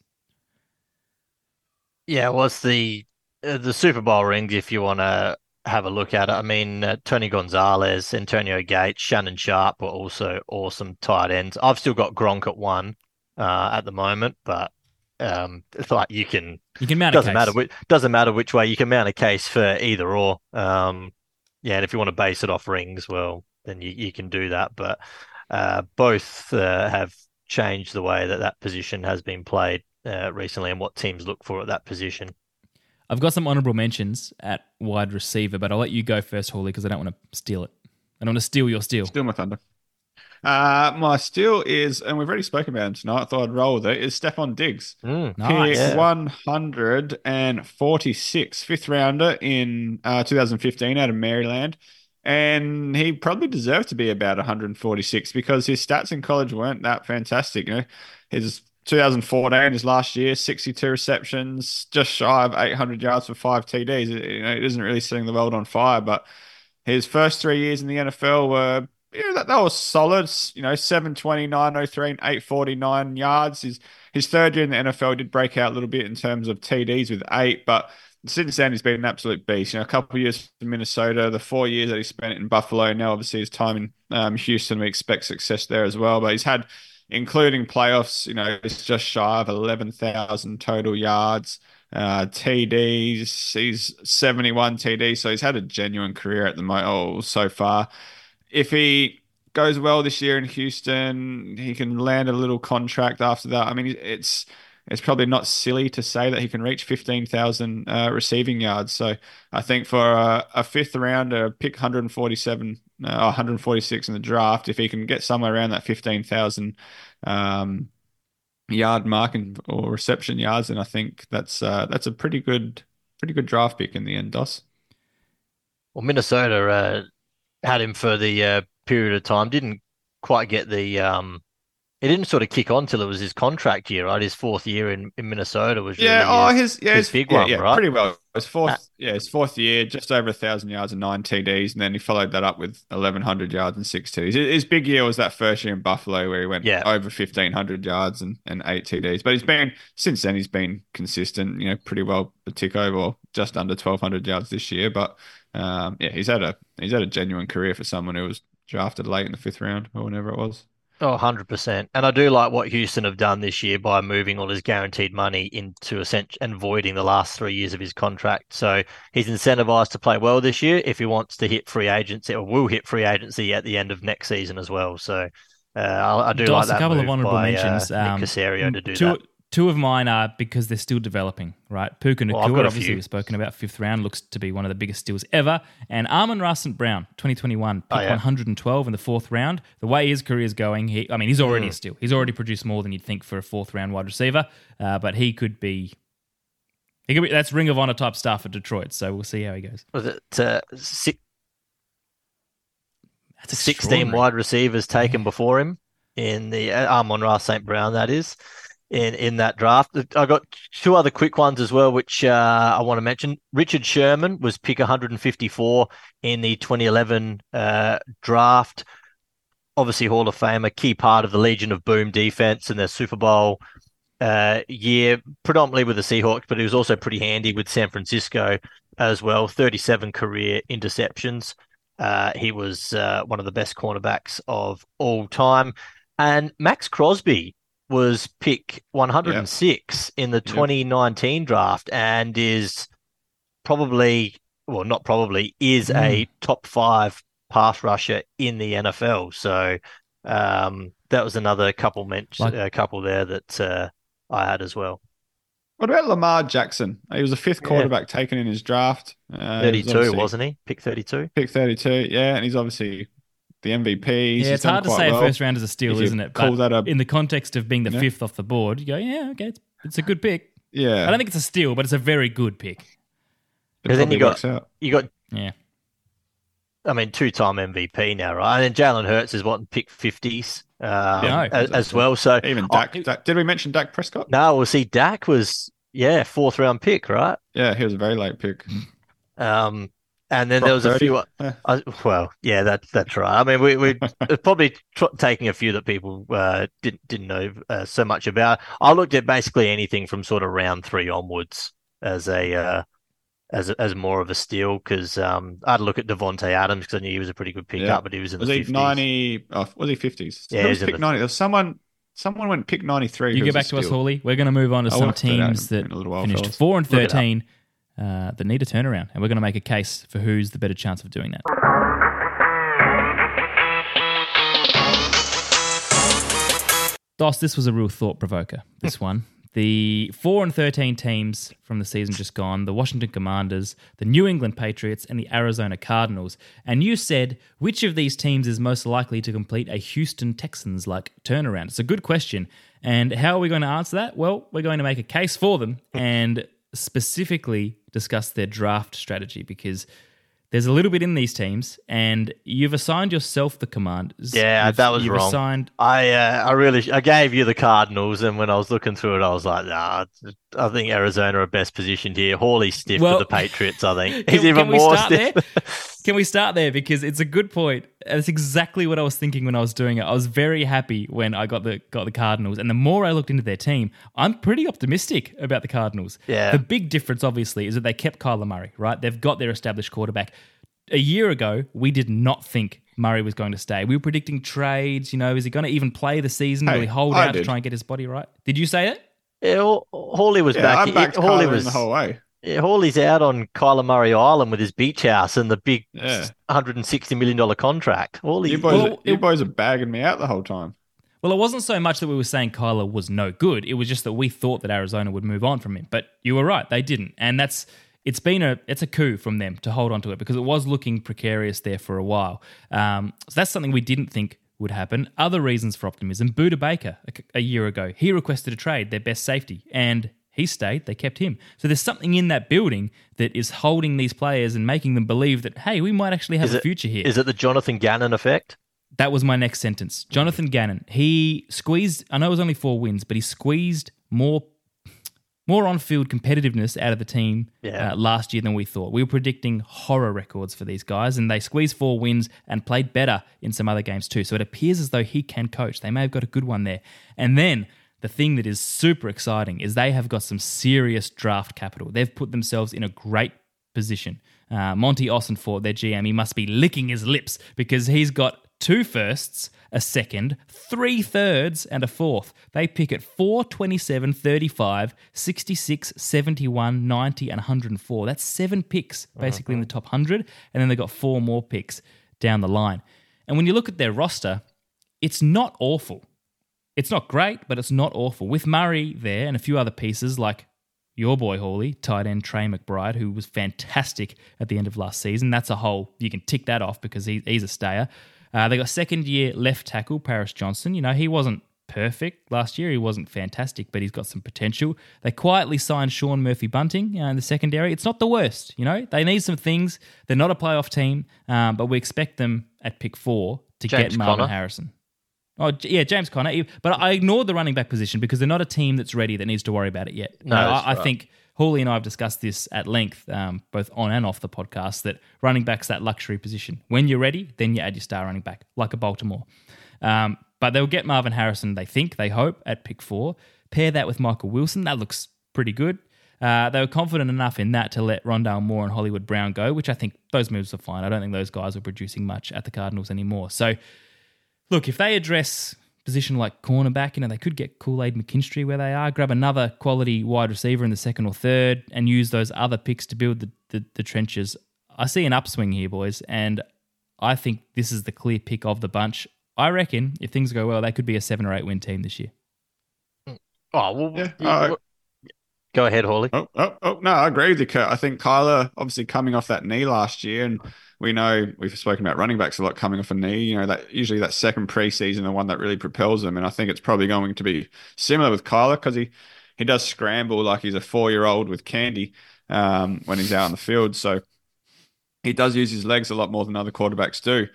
Yeah, well, it's the uh, the Super Bowl rings if you want to have a look at it. I mean, uh, Tony Gonzalez, Antonio Gates, Shannon Sharp were also awesome tight ends. I've still got Gronk at one uh, at the moment, but um, it's like you can You can mount a doesn't case. matter which doesn't matter which way you can mount a case for either or. Um, yeah, and if you want to base it off rings, well, then you, you can do that. But uh, both uh, have changed the way that that position has been played uh, recently and what teams look for at that position. I've got some honourable mentions at wide receiver, but I'll let you go first, Hawley, because I don't want to steal it. I don't want to steal your steal. Still my thunder. Uh, my steal is, and we've already spoken about him tonight, I thought I'd roll with it, is Stephon Diggs. Mm, Nice. Pick Yeah. one hundred forty-six, fifth rounder in uh, two thousand fifteen out of Maryland. And he probably deserved to be about one hundred forty-six because his stats in college weren't that fantastic. You know, his two thousand fourteen, his last year, sixty-two receptions, just shy of eight hundred yards for five T Ds. It, you know, it isn't really setting the world on fire, but his first three years in the N F L were, you know, that, that was solid. You know, seven twenty, nine oh three, and eight forty-nine yards. His his third year in the N F L did break out a little bit in terms of T Ds with eight, but since then he's been an absolute beast. You know, a couple of years in Minnesota, the four years that he spent in Buffalo. Now, obviously, his time in um, Houston, we expect success there as well. But he's had, including playoffs, you know, it's just shy of eleven thousand total yards. Uh, T Ds, he's seventy-one T Ds, so he's had a genuine career at the moment oh, so far. If he goes well this year in Houston, he can land a little contract after that. I mean, it's it's probably not silly to say that he can reach fifteen thousand uh, receiving yards. So I think for a, a fifth rounder, pick one forty-seven, uh, one forty-six in the draft, if he can get somewhere around that fifteen thousand um, yard mark and, or reception yards, then I think that's uh, that's a pretty good pretty good draft pick in the end, Dos. Well, Minnesota uh, had him for the uh, period of time. Didn't quite get the um, it didn't sort of kick on till it was his contract year, right? His fourth year in, in Minnesota was really yeah. Oh, his, his yeah, his his big yeah, one, yeah, right? pretty well. His fourth, Uh, yeah, his fourth year, just over a thousand yards and nine T Ds, and then he followed that up with eleven hundred yards and six T Ds. His his big year was that first year in Buffalo where he went Yeah. over fifteen hundred yards and, and eight T Ds. But he's been since then he's been consistent, you know, pretty well a tick over or just under twelve hundred yards this year. But um, yeah, he's had a he's had a genuine career for someone who was drafted late in the fifth round or whenever it was. Oh, one hundred percent. And I do like what Houston have done this year by moving all his guaranteed money into essentially and voiding the last three years of his contract. So he's incentivized to play well this year if he wants to hit free agency or will hit free agency at the end of next season as well. So uh, I, I do Dos, like that a couple move of honorable by, mentions. uh, um, Nick Caserio to do two, that. Two of mine are because they're still developing, right? Puka Well, I've Nakua, got a obviously few. we've spoken about, fifth round, looks to be one of the biggest steals ever. And Amon-Ra Saint Brown, twenty twenty-one, pick Oh, yeah. one hundred twelve in the fourth round. The way his career is going, he, I mean, he's already Mm. a steal. He's already produced more than you'd think for a fourth round wide receiver, uh, but he could be, he could be, that's Ring of Honor type stuff at Detroit, so we'll see how he goes. Was it uh, six, That's sixteen extraordinary. wide receivers taken before him in the uh, Amon-Ra Saint Brown, that is, in, in that draft. I got two other quick ones as well, which uh, I want to mention. Richard Sherman was pick one fifty-four in the twenty eleven uh, draft. Obviously, Hall of Fame, a key part of the Legion of Boom defense and their Super Bowl uh, year, predominantly with the Seahawks, but he was also pretty handy with San Francisco as well. thirty-seven career interceptions. Uh, he was uh, one of the best cornerbacks of all time. And Max Crosby was pick one hundred six in the twenty nineteen draft and is probably, well, not probably, is Mm. a top five pass rusher in the N F L. So um, that was another couple mench- Like- uh, couple there that uh, I had as well. What about Lamar Jackson? He was a fifth Yeah. quarterback taken in his draft. Uh, he was thirty-two, obviously wasn't he? Pick thirty-two. Pick thirty-two, yeah, and he's obviously the M V P. He's Yeah, it's done hard to quite say well. a first round is a steal, If you isn't it? call But that a- in the context of being the you know? fifth off the board, you go, yeah, okay, it's, it's a good pick. Yeah, I don't think it's a steal, but it's a very good pick. it And then probably you got- works out. You got, Yeah. I mean, two-time M V P now, right? And then Jalen Hurts is what, pick fifties um, Yeah, as, as well. So Even Oh, Dak, Dak. Did we mention Dak Prescott? no, we'll see. Dak was, yeah, fourth round pick, right? Yeah, he was a very late pick. Um, and then Brock there was a Purdy. few. Yeah. Uh, well, yeah, that's that's right. I mean, we we it's probably tr- taking a few that people uh, didn't didn't know uh, so much about. I looked at basically anything from sort of round three onwards as a uh, as a, as more of a steal because um, I had to look at Devontae Adams because I knew he was a pretty good pickup, Yeah. but he was in Was the he fifties. ninety? Oh, was he fifties? Yeah, Who he was was in pick the- ninety? There was someone. Someone went pick ninety-three. You who get was back a to us, steal. Hawley. We're going to move on to I'll some work that out teams in that a little while, finished fellas. four and Look it up. thirteen uh, that need a turnaround, and we're going to make a case for who's the better chance of doing that. Dos, this was a real thought provoker. This one, the four and thirteen teams from the season just gone: the Washington Commanders, the New England Patriots, and the Arizona Cardinals. And you said which of these teams is most likely to complete a Houston Texans-like turnaround? It's a good question. And how are we going to answer that? Well, we're going to make a case for them and specifically discuss their draft strategy because there's a little bit in these teams, and you've assigned yourself the Commanders. Yeah, You've- that was you've wrong. Assigned, I uh, I really I gave you the Cardinals, and when I was looking through it, I was like, nah, I think Arizona are best positioned here. Hawley's stiff Well, for the Patriots. I think Can, he's even can we more start stiff. there? Can we start there? Because it's a good point. And it's exactly what I was thinking when I was doing it. I was very happy when I got the got the Cardinals. And the more I looked into their team, I'm pretty optimistic about the Cardinals. Yeah. The big difference, obviously, is that they kept Kyler Murray, right? They've got their established quarterback. A year ago, we did not think Murray was going to stay. We were predicting trades. You know, is he going to even play the season? Hey, Will he hold I out to did. try and get his body right? Did you say it? Yeah, Haw- Hawley was Yeah, back. I backed Hawley Kyler was in the whole way. yeah, Hawley's out on Kyler Murray Island with his beach house and the big Yeah. one hundred sixty million dollar contract. Hawley, You boys, Well, are, you it- boys are bagging me out the whole time. Well, it wasn't so much that we were saying Kyler was no good. It was just that we thought that Arizona would move on from him. But you were right, they didn't. And that's it's been a it's a coup from them to hold on to it because it was looking precarious there for a while. Um, so that's something we didn't think would happen. Other reasons for optimism. Buda Baker, a, a year ago, he requested a trade, their best safety, and he stayed, they kept him. So there's something in that building that is holding these players and making them believe that, hey, we might actually have is a it, future here. Is it the Jonathan Gannon effect? That was my next sentence. Jonathan Gannon, he squeezed, I know it was only four wins, but he squeezed more more on-field competitiveness out of the team yeah. uh, last year than we thought. We were predicting horror records for these guys, and they squeezed four wins and played better in some other games too. So it appears as though he can coach. They may have got a good one there. And then the thing that is super exciting is they have got some serious draft capital. They've put themselves in a great position. Uh, Monty Ossenfort, their G M, he must be licking his lips because he's got two firsts, a second, three thirds, and a fourth. They pick at four, twenty-seven, thirty-five, sixty-six, seventy-one, ninety, and one hundred four. That's seven picks basically uh-huh. in the top one hundred, and then they've got four more picks down the line. And when you look at their roster, it's not awful. It's not great, but it's not awful. With Murray there and a few other pieces like your boy Hawley, tight end Trey McBride, who was fantastic at the end of last season. That's a whole, you can tick that off because he, he's a stayer. Uh, they got second year left tackle Paris Johnson. You know, he wasn't perfect last year. He wasn't fantastic, but he's got some potential. They quietly signed Sean Murphy-Bunting uh, in the secondary. It's not the worst, you know. They need some things. They're not a playoff team, um, but we expect them at pick four to James get Marvin Conner. Harrison. Oh, yeah, James Conner. But I ignored the running back position because they're not a team that's ready that needs to worry about it yet. No, I, that's I right. think Hawley and I have discussed this at length, um, both on and off the podcast, that running back's that luxury position. When you're ready, then you add your star running back, like a Baltimore. Um, but they'll get Marvin Harrison, they think, they hope, at pick four. Pair that with Michael Wilson. That looks pretty good. Uh, they were confident enough in that to let Rondale Moore and Hollywood Brown go, which I think those moves are fine. I don't think those guys are producing much at the Cardinals anymore. So, look, if they address position like cornerback, you know, they could get Kool-Aid McKinstry where they are, grab another quality wide receiver in the second or third and use those other picks to build the, the, the trenches. I see an upswing here, boys, and I think this is the clear pick of the bunch. I reckon if things go well, they could be a seven or eight win team this year. Oh, well, Yeah, you- uh, go ahead, Hawley. Oh, oh, oh, no, I agree with you, Kurt. I think Kyler, obviously coming off that knee last year, and we know we've spoken about running backs a lot coming off a knee. You know, that usually that second preseason, the one that really propels them. And I think it's probably going to be similar with Kyler because he, he does scramble like he's a four-year-old with candy um, when he's out on the field. So he does use his legs a lot more than other quarterbacks do.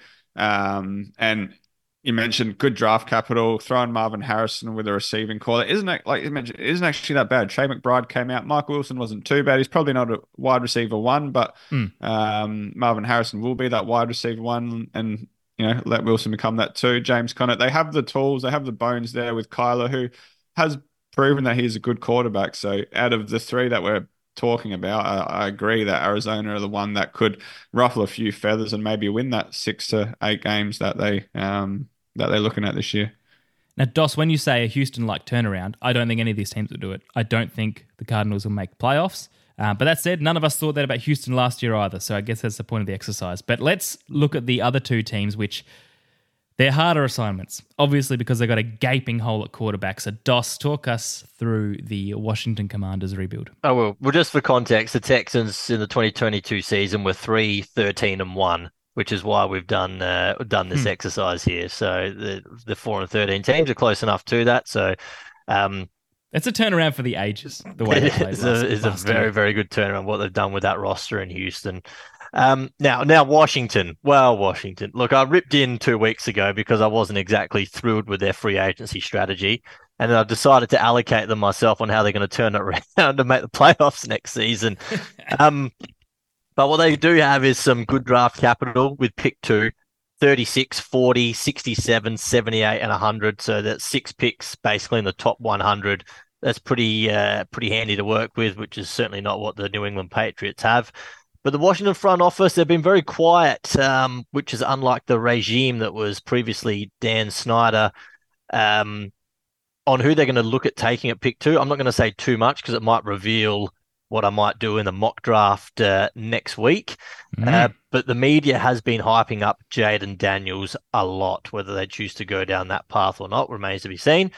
Um, and you mentioned good draft capital, throwing Marvin Harrison with a receiving core. Isn't it, like you mentioned, it isn't actually that bad. Trey McBride came out. Michael Wilson wasn't too bad. He's probably not a wide receiver one, but Mm. um, Marvin Harrison will be that wide receiver one and, you know, let Wilson become that too. James Conner, they have the tools, they have the bones there with Kyler, who has proven that he's a good quarterback. So out of the three that we're talking about, I, I agree that Arizona are the one that could ruffle a few feathers and maybe win that six to eight games that they um that they're looking at this year. Now, Doss, when you say a Houston-like turnaround, I don't think any of these teams will do it. I don't think the Cardinals will make playoffs. Uh, but that said, none of us thought that about Houston last year either, so I guess that's the point of the exercise. But let's look at the other two teams, which they're harder assignments, obviously because they've got a gaping hole at quarterback. So, Doss, talk us through the Washington Commanders rebuild. Oh, well, well, just for context, the Texans in the twenty twenty-two season were three, thirteen, and one, which is why we've done uh, done this Hmm. exercise here. So the the four and thirteen teams are close enough to that. So um, It's a turnaround for the ages, the way they played it's last, a, it's a last very, year. very good turnaround what they've done with that roster in Houston. Um, now, now Washington. Well, Washington. Look, I ripped in two weeks ago because I wasn't exactly thrilled with their free agency strategy, and then I decided to allocate them myself on how they're going to turn it around to make the playoffs next season. um, but what they do have is some good draft capital with pick two. thirty-six, forty, sixty-seven, seventy-eight, and one hundred. So that's six picks basically in the top one hundred. That's pretty uh, pretty handy to work with, which is certainly not what the New England Patriots have. But the Washington front office, they've been very quiet, um, which is unlike the regime that was previously Dan Snyder, um, on who they're going to look at taking at pick two. I'm not going to say too much because it might reveal what I might do in the mock draft uh, next week. Mm. Uh, but the media has been hyping up Jayden Daniels a lot. Whether they choose to go down that path or not remains to be seen.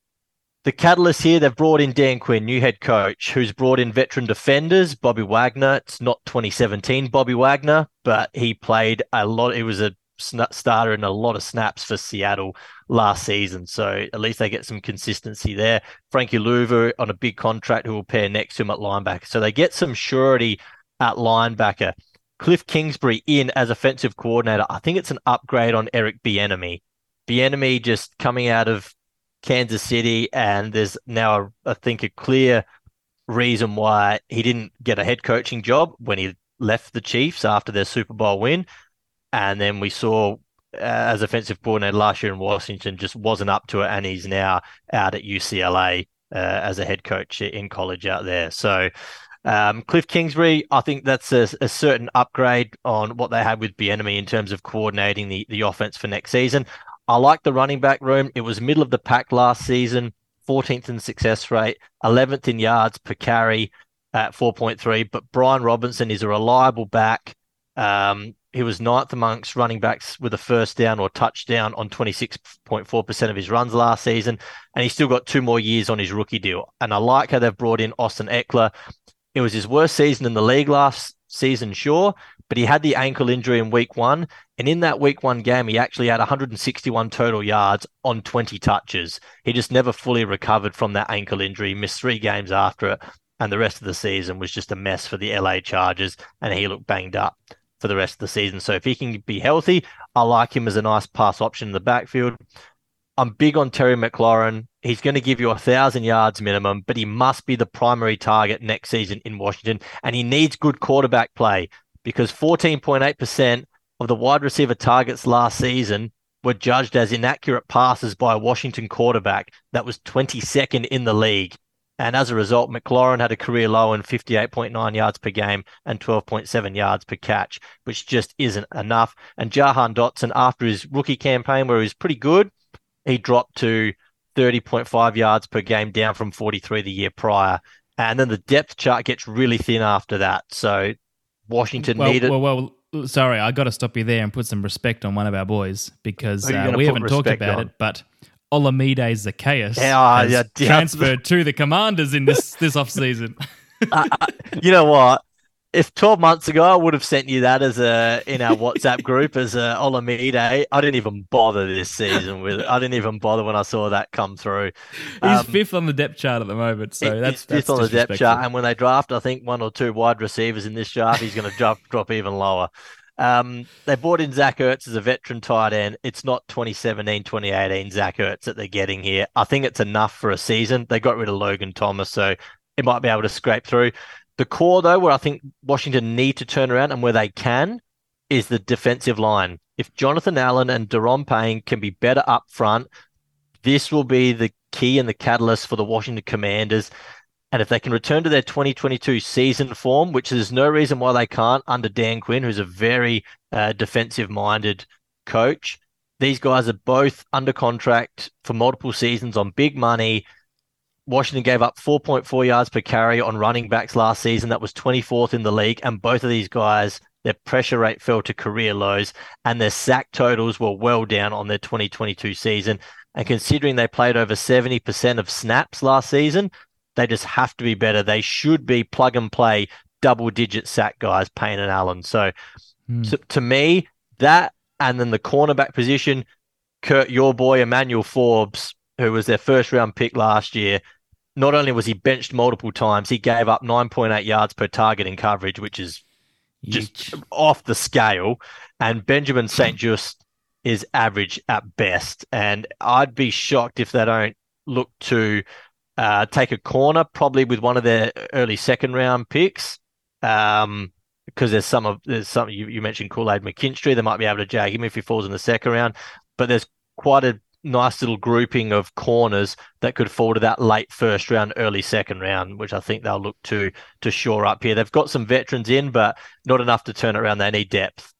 The catalyst here, they've brought in Dan Quinn, new head coach, who's brought in veteran defenders, Bobby Wagner. It's not twenty seventeen Bobby Wagner, but he played a lot. He was a starter in a lot of snaps for Seattle last season. So at least they get some consistency there. Frankie Louver on a big contract who will pair next to him at linebacker. So they get some surety at linebacker. Cliff Kingsbury in as offensive coordinator. I think it's an upgrade on Eric Bieniemy. Bieniemy just coming out of Kansas City, and there's now, I think, a clear reason why he didn't get a head coaching job when he left the Chiefs after their Super Bowl win. And then we saw uh, as offensive coordinator last year in Washington, just wasn't up to it, and he's now out at U C L A uh, as a head coach in college out there. So um, Cliff Kingsbury, I think that's a, a certain upgrade on what they had with Bieniemy in terms of coordinating the, the offense for next season. I like the running back room. It was middle of the pack last season, fourteenth in success rate, eleventh in yards per carry at four point three. But Brian Robinson is a reliable back. Um, he was ninth amongst running backs with a first down or touchdown on twenty-six point four percent of his runs last season. And he's still got two more years on his rookie deal. And I like how they've brought in Austin Eckler. It was his worst season in the league last season, sure, but he had the ankle injury in week one. And in that week one game, he actually had one hundred sixty-one total yards on twenty touches. He just never fully recovered from that ankle injury. He missed three games after it. And the rest of the season was just a mess for the L A Chargers. And he looked banged up for the rest of the season. So if he can be healthy, I like him as a nice pass option in the backfield. I'm big on Terry McLaurin. He's going to give you a thousand yards minimum, but he must be the primary target next season in Washington. And he needs good quarterback play, because fourteen point eight percent of the wide receiver targets last season were judged as inaccurate passes by a Washington quarterback that was twenty-second in the league. And as a result, McLaurin had a career low in fifty-eight point nine yards per game and twelve point seven yards per catch, which just isn't enough. And Jahan Dotson, after his rookie campaign where he was pretty good, he dropped to thirty point five yards per game, down from forty-three the year prior. And then the depth chart gets really thin after that. So Washington well, needed... Well, well, sorry, I got to stop you there and put some respect on one of our boys, because uh, we we haven't talked about on? it, but Olamide Zacchaeus yeah, has yeah, yeah. transferred to the Commanders in this, this offseason. uh, you know what? If twelve months ago I would have sent you that as a in our WhatsApp group as a Olamide, I didn't even bother this season with it. I didn't even bother when I saw that come through. He's Um, fifth on the depth chart at the moment, so He- that's he's that's fifth on the depth disrespectful. chart, and when they draft, I think one or two wide receivers in this draft, he's going to drop drop even lower. Um, they brought in Zach Ertz as a veteran tight end. It's not twenty seventeen, twenty eighteen Zach Ertz that they're getting here. I think it's enough for a season. They got rid of Logan Thomas, so it might be able to scrape through. The core, though, where I think Washington need to turn around and where they can, is the defensive line. If Jonathan Allen and Daron Payne can be better up front, this will be the key and the catalyst for the Washington Commanders. And if they can return to their twenty twenty-two season form, which there's no reason why they can't under Dan Quinn, who's a very uh, defensive-minded coach, these guys are both under contract for multiple seasons on big money. Washington gave up four point four yards per carry on running backs last season. That was twenty-fourth in the league. And both of these guys, their pressure rate fell to career lows, and their sack totals were well down on their twenty twenty-two season. And considering they played over seventy percent of snaps last season, they just have to be better. They should be plug and play double-digit sack guys, Payne and Allen. So, Hmm. so to me, that and then the cornerback position, Kurt, your boy, Emmanuel Forbes, who was their first-round pick last year, not only was he benched multiple times, he gave up nine point eight yards per target in coverage, which is just Yeesh. off the scale. And Benjamin Saint Just is average at best. And I'd be shocked if they don't look to uh, take a corner, probably with one of their early second round picks. Um, because there's some of there's some you, you mentioned Kool-Aid McKinstry. They might be able to jag him if he falls in the second round. But there's quite a nice little grouping of corners that could fall to that late first round, early second round, which I think they'll look to to shore up here. They've got some veterans in, but not enough to turn it around. They need depth.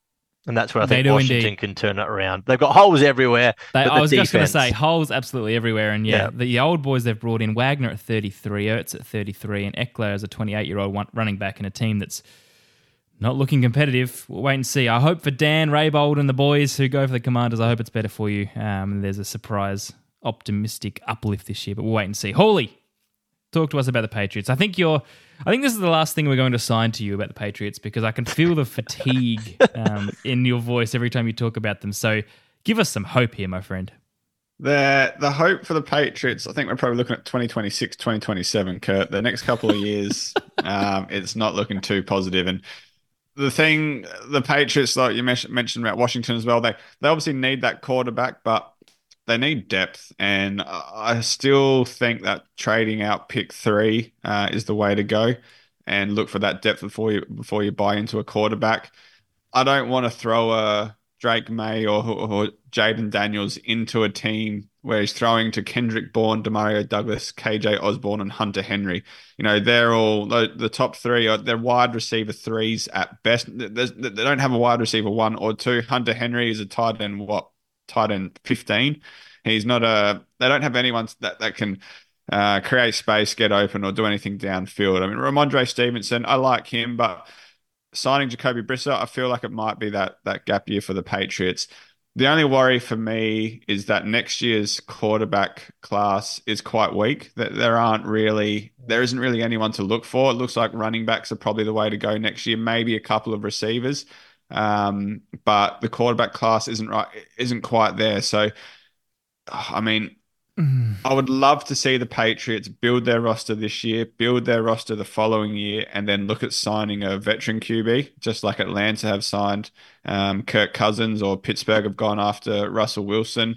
And that's where I They think do Washington indeed. can turn it around. They've got holes everywhere. They, but I the was just going to defense- say holes absolutely everywhere, and yeah, Yeah. the old boys they've brought in Wagner at thirty-three, Ertz at thirty-three, and Eckler as a twenty-eight-year-old one- running back in a team that's not looking competitive. We'll wait and see. I hope for Dan Raybold and the boys who go for the Commanders, I hope it's better for you. Um, there's a surprise, optimistic uplift this year, but we'll wait and see. Hawley, talk to us about the Patriots. I think you're. I think this is the last thing we're going to sign to you about the Patriots because I can feel the fatigue um, in your voice every time you talk about them. So give us some hope here, my friend. The the hope for the Patriots, I think we're probably looking at twenty twenty-six, twenty twenty-seven, Kurt. The next couple of years, um, it's not looking too positive. And the thing, the Patriots, like you mentioned mentioned about Washington as well, they they obviously need that quarterback, but they need depth. And I still think that trading out pick three uh, is the way to go and look for that depth before you before you buy into a quarterback. I don't want to throw a Drake May or, or Jaden Daniels into a team where he's throwing to Kendrick Bourne, Demario Douglas, K J Osborne, and Hunter Henry. You know, they're all the, the top three. Are, they're wide receiver threes at best. There's, they don't have a wide receiver one or two. Hunter Henry is a tight end, what, tight end fifteen. He's not a. They don't have anyone that that can uh, create space, get open, or do anything downfield. I mean, Ramondre Stevenson, I like him, but signing Jacoby Brissett, I feel like it might be that that gap year for the Patriots. The only worry for me is that next year's quarterback class is quite weak. That there aren't really, there isn't really anyone to look for. It looks like running backs are probably the way to go next year. Maybe a couple of receivers, um, but the quarterback class isn't right, isn't quite there. So, I mean, I would love to see the Patriots build their roster this year, build their roster the following year, and then look at signing a veteran Q B, just like Atlanta have signed um, Kirk Cousins or Pittsburgh have gone after Russell Wilson.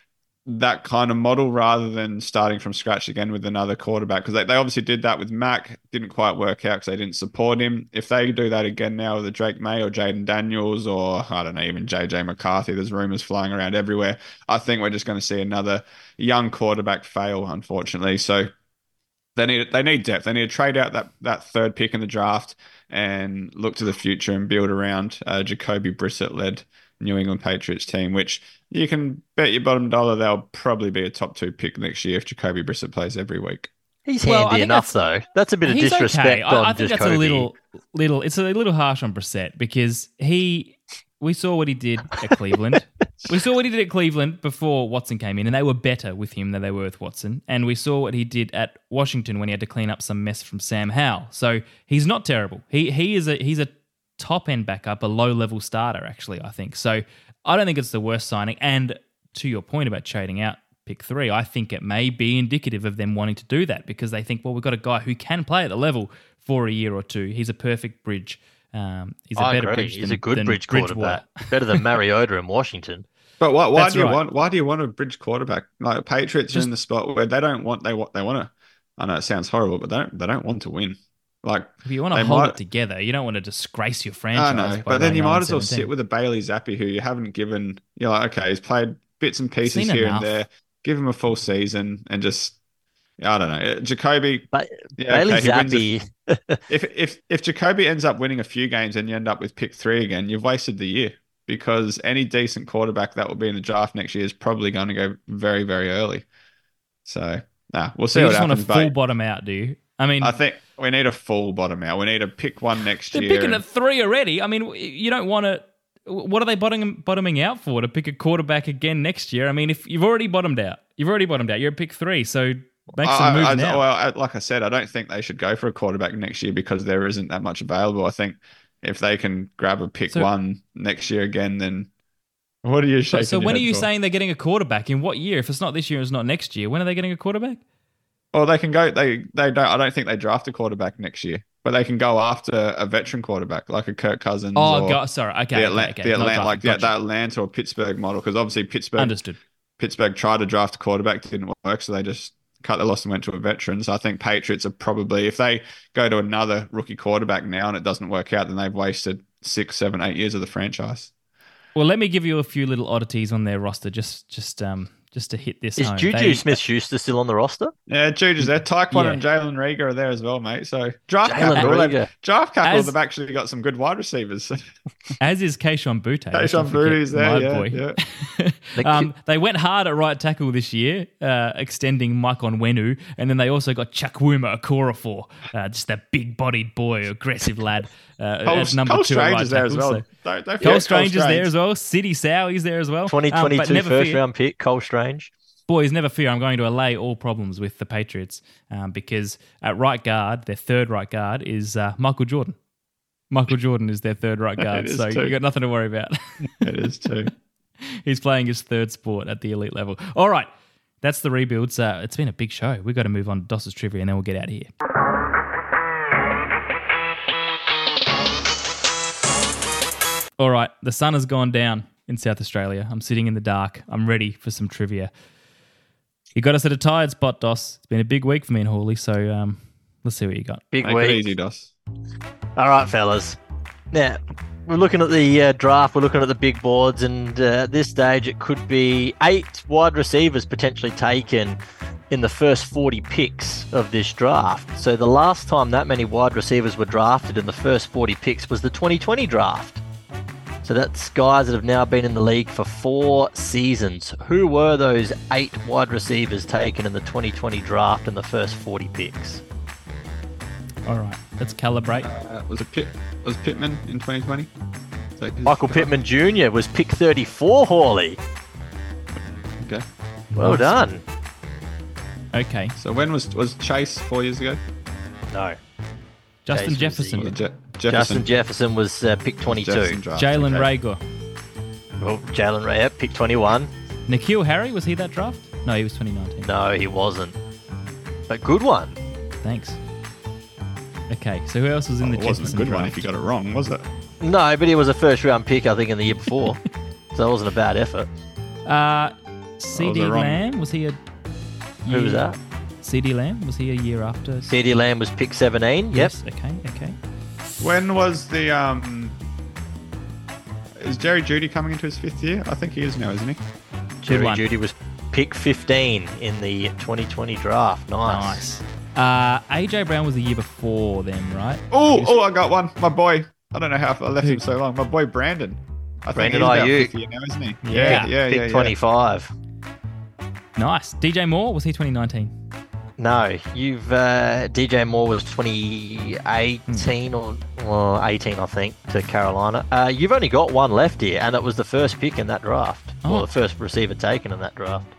That kind of model rather than starting from scratch again with another quarterback. Because they, they obviously did that with Mac. Didn't quite work out because they didn't support him. If they do that again now with a Drake May or Jaden Daniels or, I don't know, even J J McCarthy, there's rumors flying around everywhere. I think we're just going to see another young quarterback fail, unfortunately. So they need they need depth. They need to trade out that, that third pick in the draft and look to the future and build around a Jacoby Brissett-led New England Patriots team, which you can bet your bottom dollar they'll probably be a top two pick next year if Jacoby Brissett plays every week. He's Well, I handy think enough, though. That's a bit of He's disrespect okay. on I, I think Jacoby. that's a little, little. It's a little harsh on Brissett because he. We saw what he did at Cleveland. We saw what he did at Cleveland before Watson came in, and they were better with him than they were with Watson. And we saw what he did at Washington when he had to clean up some mess from Sam Howell. So he's not terrible. He he is a he's a top end backup, a low level starter actually. I think so. I don't think it's the worst signing. And to your point about trading out pick three, I think it may be indicative of them wanting to do that because they think, well, we've got a guy who can play at the level for a year or two. He's a perfect bridge. Um, he's a I better agree. bridge. He's than, a good than bridge Bridgewater. quarterback. Better than Mariota in Washington. But why, why That's do you right. want why do you want a bridge quarterback? Like Patriots are Just- in the spot where they don't want they want they want to. I know it sounds horrible, but they don't they don't want to win. Like If you want to they hold might- it together, you don't want to disgrace your I franchise. know, by but then going you oh might and as well seventeen. sit with a Bailey Zappi who you haven't given. You're like, okay, he's played bits and pieces Seen here enough. and there. Give him a full season and just I don't know. Jacoby, But yeah, Bailey okay, he wins a- Zappi, if if if Jacoby ends up winning a few games and you end up with pick three again, you've wasted the year because any decent quarterback that will be in the draft next year is probably going to go very very early. So, nah, we'll see So you what just want happens. to full But bottom out, do you? I mean, I think we need a full bottom out. We need to pick one next they're year. picking and- at three already. I mean, you don't want to. What are they bottoming bottoming out for? To pick a quarterback again next year? I mean, if you've already bottomed out, you've already bottomed out. You're at pick three, so make some I- moves I- now. Well, I- like I said, I don't think they should go for a quarterback next year because there isn't that much available. I think if they can grab a pick So- one next year again, then what are you so shaking so your when are head you for? saying they're getting a quarterback? In what year? If it's not this year, it's not next year. When are they getting a quarterback? Or they can go. They they don't. I don't think they draft a quarterback next year, but they can go after a veteran quarterback like a Kirk Cousins. Oh, or God, sorry. Okay, the okay, Atlanta, okay. the Not Atlanta drafted. like yeah, Gotcha. that Atlanta or Pittsburgh model. Because obviously Pittsburgh Understood. Pittsburgh tried to draft a quarterback, didn't work, so they just cut their loss and went to a veteran. So I think Patriots are probably, if they go to another rookie quarterback now and it doesn't work out, then they've wasted six, seven, eight years of the franchise. Well, let me give you a few little oddities on their roster, just just um just to hit this Is home. Juju They- Smith-Schuster still on the roster? Yeah, Juju's there. Taekwon Yeah. and Jalen Rieger are there as well, mate. So draft Jalen capital, they've- Rieger. draft capital, As- they've actually got some good wide receivers. As is Keishon Butte. let's Keishon not forget Butte's there, my yeah, boy. They um, they went hard at right tackle this year, uh, extending Mike Onwenu, and then they also got Chukwuma Okorafor, uh, just that big-bodied boy, aggressive lad, uh, Cole, at number Cole two at Strange right is there as tackle, well. so- Don't, don't Cole forget Strange is there Strange. as well. City Sow is there as well. twenty twenty-two um, but never first fear, round pick, Cole Strange. Boys, never fear. I'm going to allay all problems with the Patriots um, because at right guard, their third right guard is uh, Michael Jordan. Michael Jordan is their third right guard, It is so too. you got nothing to worry about. It is too. He's playing his third sport at the elite level. All right, that's the rebuilds. Uh, it's been a big show. We've got to move on to Doss's trivia, and then we'll get out of here. All right, the sun has gone down in South Australia. I'm sitting in the dark. I'm ready for some trivia. You got us at a tired spot, Doss. It's been a big week for me and Hawley, so um, let's see what you got. Big Make it week. easy, Doss. All right, fellas. Now, we're looking at the uh, draft. We're looking at the big boards, and uh, at this stage, it could be eight wide receivers potentially taken in the first forty picks of this draft. So the last time that many wide receivers were drafted in the first forty picks was the twenty twenty draft. So that's guys that have now been in the league for four seasons. Who were those eight wide receivers taken in the twenty twenty draft in the first forty picks? All right, let's calibrate. Uh, was it Pitt? Was Pittman in twenty twenty? So his- Michael Pittman Junior was pick thirty-four, Hawley. Okay. Well Nice. done. Okay, So when was was Chase four years ago? No. Justin Chase was Jefferson, Was it Je- Justin Jefferson. Jefferson was uh, pick twenty-two. Jefferson draft, Jalen okay. Rager. Well, Jalen Ray, yep, pick twenty-one. Nikhil Harry, was he that draft? No, he was twenty nineteen. No, he wasn't. But good one. Thanks. Okay, so who else was in Oh, the it wasn't a Jefferson good draft? one if you got it wrong, was it? No, but he was a first round pick, I think, in the year before. So it wasn't a bad effort. Uh, C D the wrong- Lamb, was he a... Who was that? C D Lamb, was he a year after? CeeDee Lamb was pick seventeen. Yep. Yes, okay, okay. When was the um? Is Jerry Judy coming into his fifth year? I think he is now, isn't he? Jerry one. Judy was pick fifteen in the twenty twenty draft. Nice. Nice. Uh, A J Brown was the year before them, right? Oh, oh, I got one. My boy. I don't know how I left him so long. My boy Brandon. I think Brandon he's about Ayuk. fifth year now, isn't he? Yeah. yeah, yeah. pick yeah. twenty-five. Nice. D J Moore, was he twenty nineteen? No, you've uh, D J Moore was twenty eighteen or well, eighteen, I think, to Carolina. Uh, you've only got one left here, and it was the first pick in that draft. Oh. Well, the first receiver taken in that draft.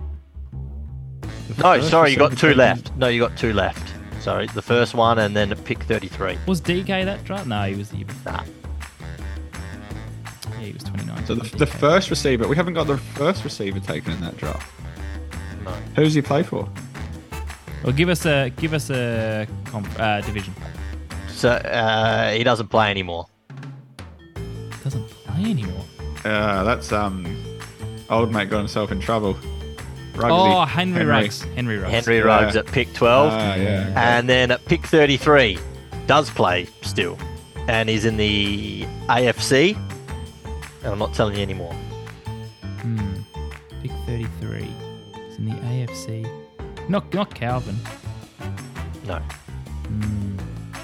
The No, first sorry, you got receiver two taken- left. No, you got two left. Sorry, the first one and then pick thirty-three. Was D K that draft? No, he was the year before. Nah. Yeah, he was twenty nineteen. So the, the first receiver, we haven't got the first receiver taken in that draft. No. Who's he play for? Well, give us a give us a comp, uh, division. So uh, he doesn't play anymore. Doesn't play anymore. Uh, that's um, old mate got himself in trouble. Ruggsy. Oh, Henry, Ruggs. Henry Ruggs. Henry Yeah. Ruggs at pick twelve. Ah, yeah. And then at pick thirty-three, does play still. And he's in the A F C. And I'm not telling you anymore. Hmm. Pick thirty-three. It's in the A F C. Not not Calvin. No. Hmm.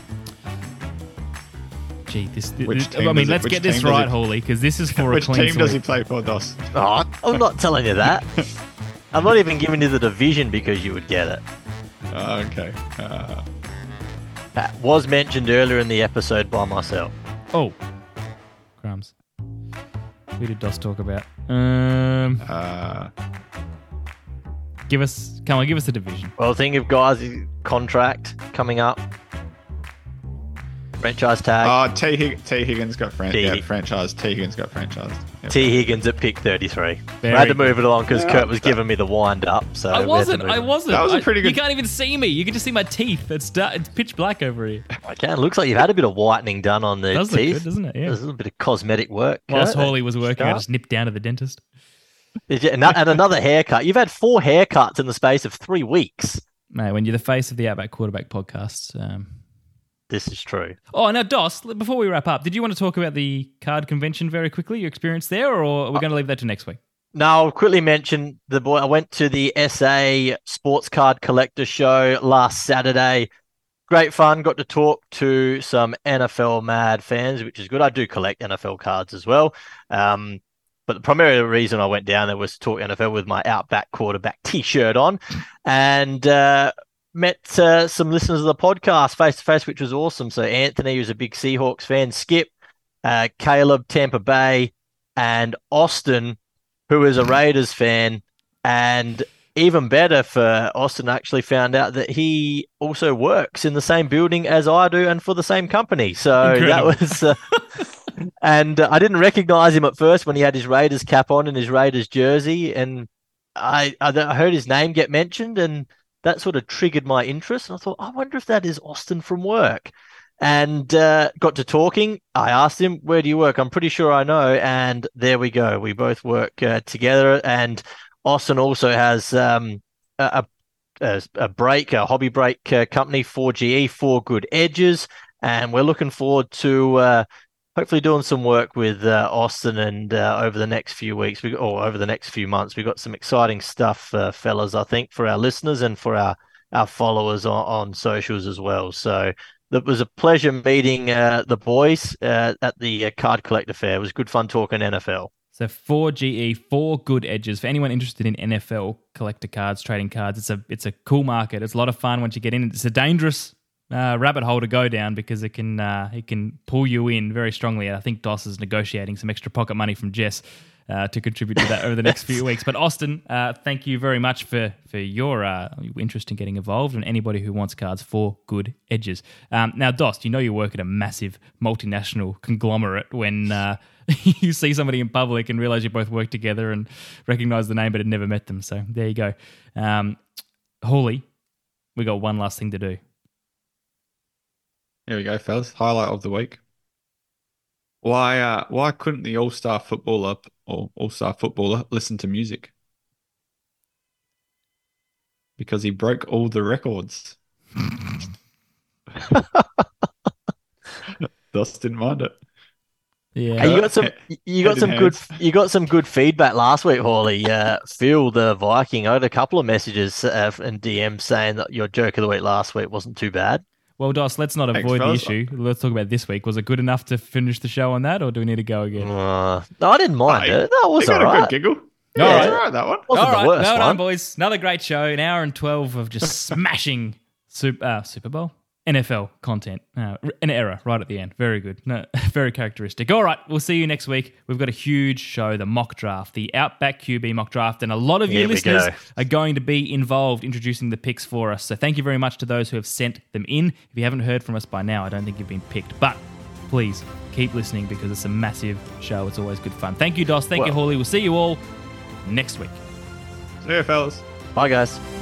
Gee, this. this Which this- team I mean, does it- let's which get this team does right, it- Hawley, because this is for a Which clean team does he sweep. play for, Dos? Oh, I'm not telling you that. I'm not even giving you the division because you would get it. Oh, okay. Uh, That was mentioned earlier in the episode by myself. Oh, crumbs. Who did Dos talk about? Um, uh, give us. Come on, give us a division. Well, think of guys' contract coming up. Franchise tag. oh, T. Hig- T. Higgins got fran- T. yeah, franchise. T. Higgins got franchised. Yep. T. Higgins at pick thirty-three. Very I had to good. move it along because Yeah, Kurt was that- giving me the wind up. So I we had to wasn't. move I it. wasn't. That was a I- pretty You good- can't even see me. You can just see my teeth. It's dark, it's pitch black over here. I can. Looks like you've had a bit of whitening done on the Does look teeth. good, doesn't it? Yeah. There's a little bit of cosmetic work. Whilst Kurt. Hawley was working, I Sharp. just nipped down to the dentist. Is it- And and another haircut. You've had four haircuts in the space of three weeks. Mate, when you're the face of the Outback Quarterback podcast. Um... This is true. Oh, now, Dos, before we wrap up, did you want to talk about the card convention very quickly, your experience there, or are we going to leave that to next week? No, I'll quickly mention the boy. I went to the S A Sports Card Collector Show last Saturday. Great fun. Got to talk to some N F L mad fans, which is good. I do collect N F L cards as well. Um, but the primary reason I went down there was to talk N F L with my Outback quarterback T-shirt on, and uh, met uh, some listeners of the podcast face to face, which was awesome. So Anthony, who's a big Seahawks fan, Skip, uh, Caleb, Tampa Bay, and Austin, who is a Raiders fan. And even better for Austin, actually found out that he also works in the same building as I do and for the same company. So Incredible. that was... Uh, and uh, I didn't recognize him at first when he had his Raiders cap on and his Raiders jersey. And I, I heard his name get mentioned, and that sort of triggered my interest. And I thought, I wonder if that is Austin from work. And uh, got to talking. I asked him, where do you work? I'm pretty sure I know. And there we go. We both work uh, together. And Austin also has um, a, a, a break, a hobby brake uh, company, four G E, Four Good Edges. And we're looking forward to uh, hopefully doing some work with uh, Austin and uh, over the next few weeks, we, or over the next few months. We've got some exciting stuff, uh, fellas, I think, for our listeners and for our, our followers on, on socials as well. So it was a pleasure meeting uh, the boys uh, at the uh, Card Collector Fair. It was good fun talking N F L. So four G E, Four Good Edges. For anyone interested in N F L collector cards, trading cards, it's a it's a cool market. It's a lot of fun once you get in. It's a dangerous uh, rabbit hole to go down because it can uh, it can pull you in very strongly. I think Doss is negotiating some extra pocket money from Jess uh, to contribute to that over the next few weeks. But Austin, uh, thank you very much for for your uh, interest in getting involved, and anybody who wants cards, Four Good Edges. Um, now, Doss, you know you work at a massive multinational conglomerate when uh, you see somebody in public and realize you both work together and recognize the name but had never met them. So there you go. Um, Hawley, we got one last thing to do. Here we go, fellas. Highlight of the week. Why uh, why couldn't the All-Star footballer or All-Star footballer listen to music? Because he broke all the records. Doss didn't mind it. Yeah, you got some. You got some good. You got some good feedback last week, Hawley. Uh, Phil, the Viking, I had a couple of messages uh, and D Ms saying that your joke of the week last week wasn't too bad. Well, Doss, let's not avoid Thanks, the issue. Let's talk about this week. Was it good enough to finish the show on that, or do we need to go again? Uh, no, I didn't mind oh, it. That was all right. A good giggle. Yeah, all right, all right, that one. Wasn't all right, the worst well one. done, boys. Another great show. An hour and twelve of just smashing super, uh, Super Bowl. N F L content. Uh, an error right at the end. Very good. No, very characteristic. All right, we'll see you next week. We've got a huge show, the mock draft, the Outback Q B mock draft, and a lot of you Here we listeners go. are going to be involved introducing the picks for us. So thank you very much to those who have sent them in. If you haven't heard from us by now, I don't think you've been picked. But please keep listening because it's a massive show. It's always good fun. Thank you, Doss. Thank well, you, Hawley. We'll see you all next week. See you, fellas. Bye, guys.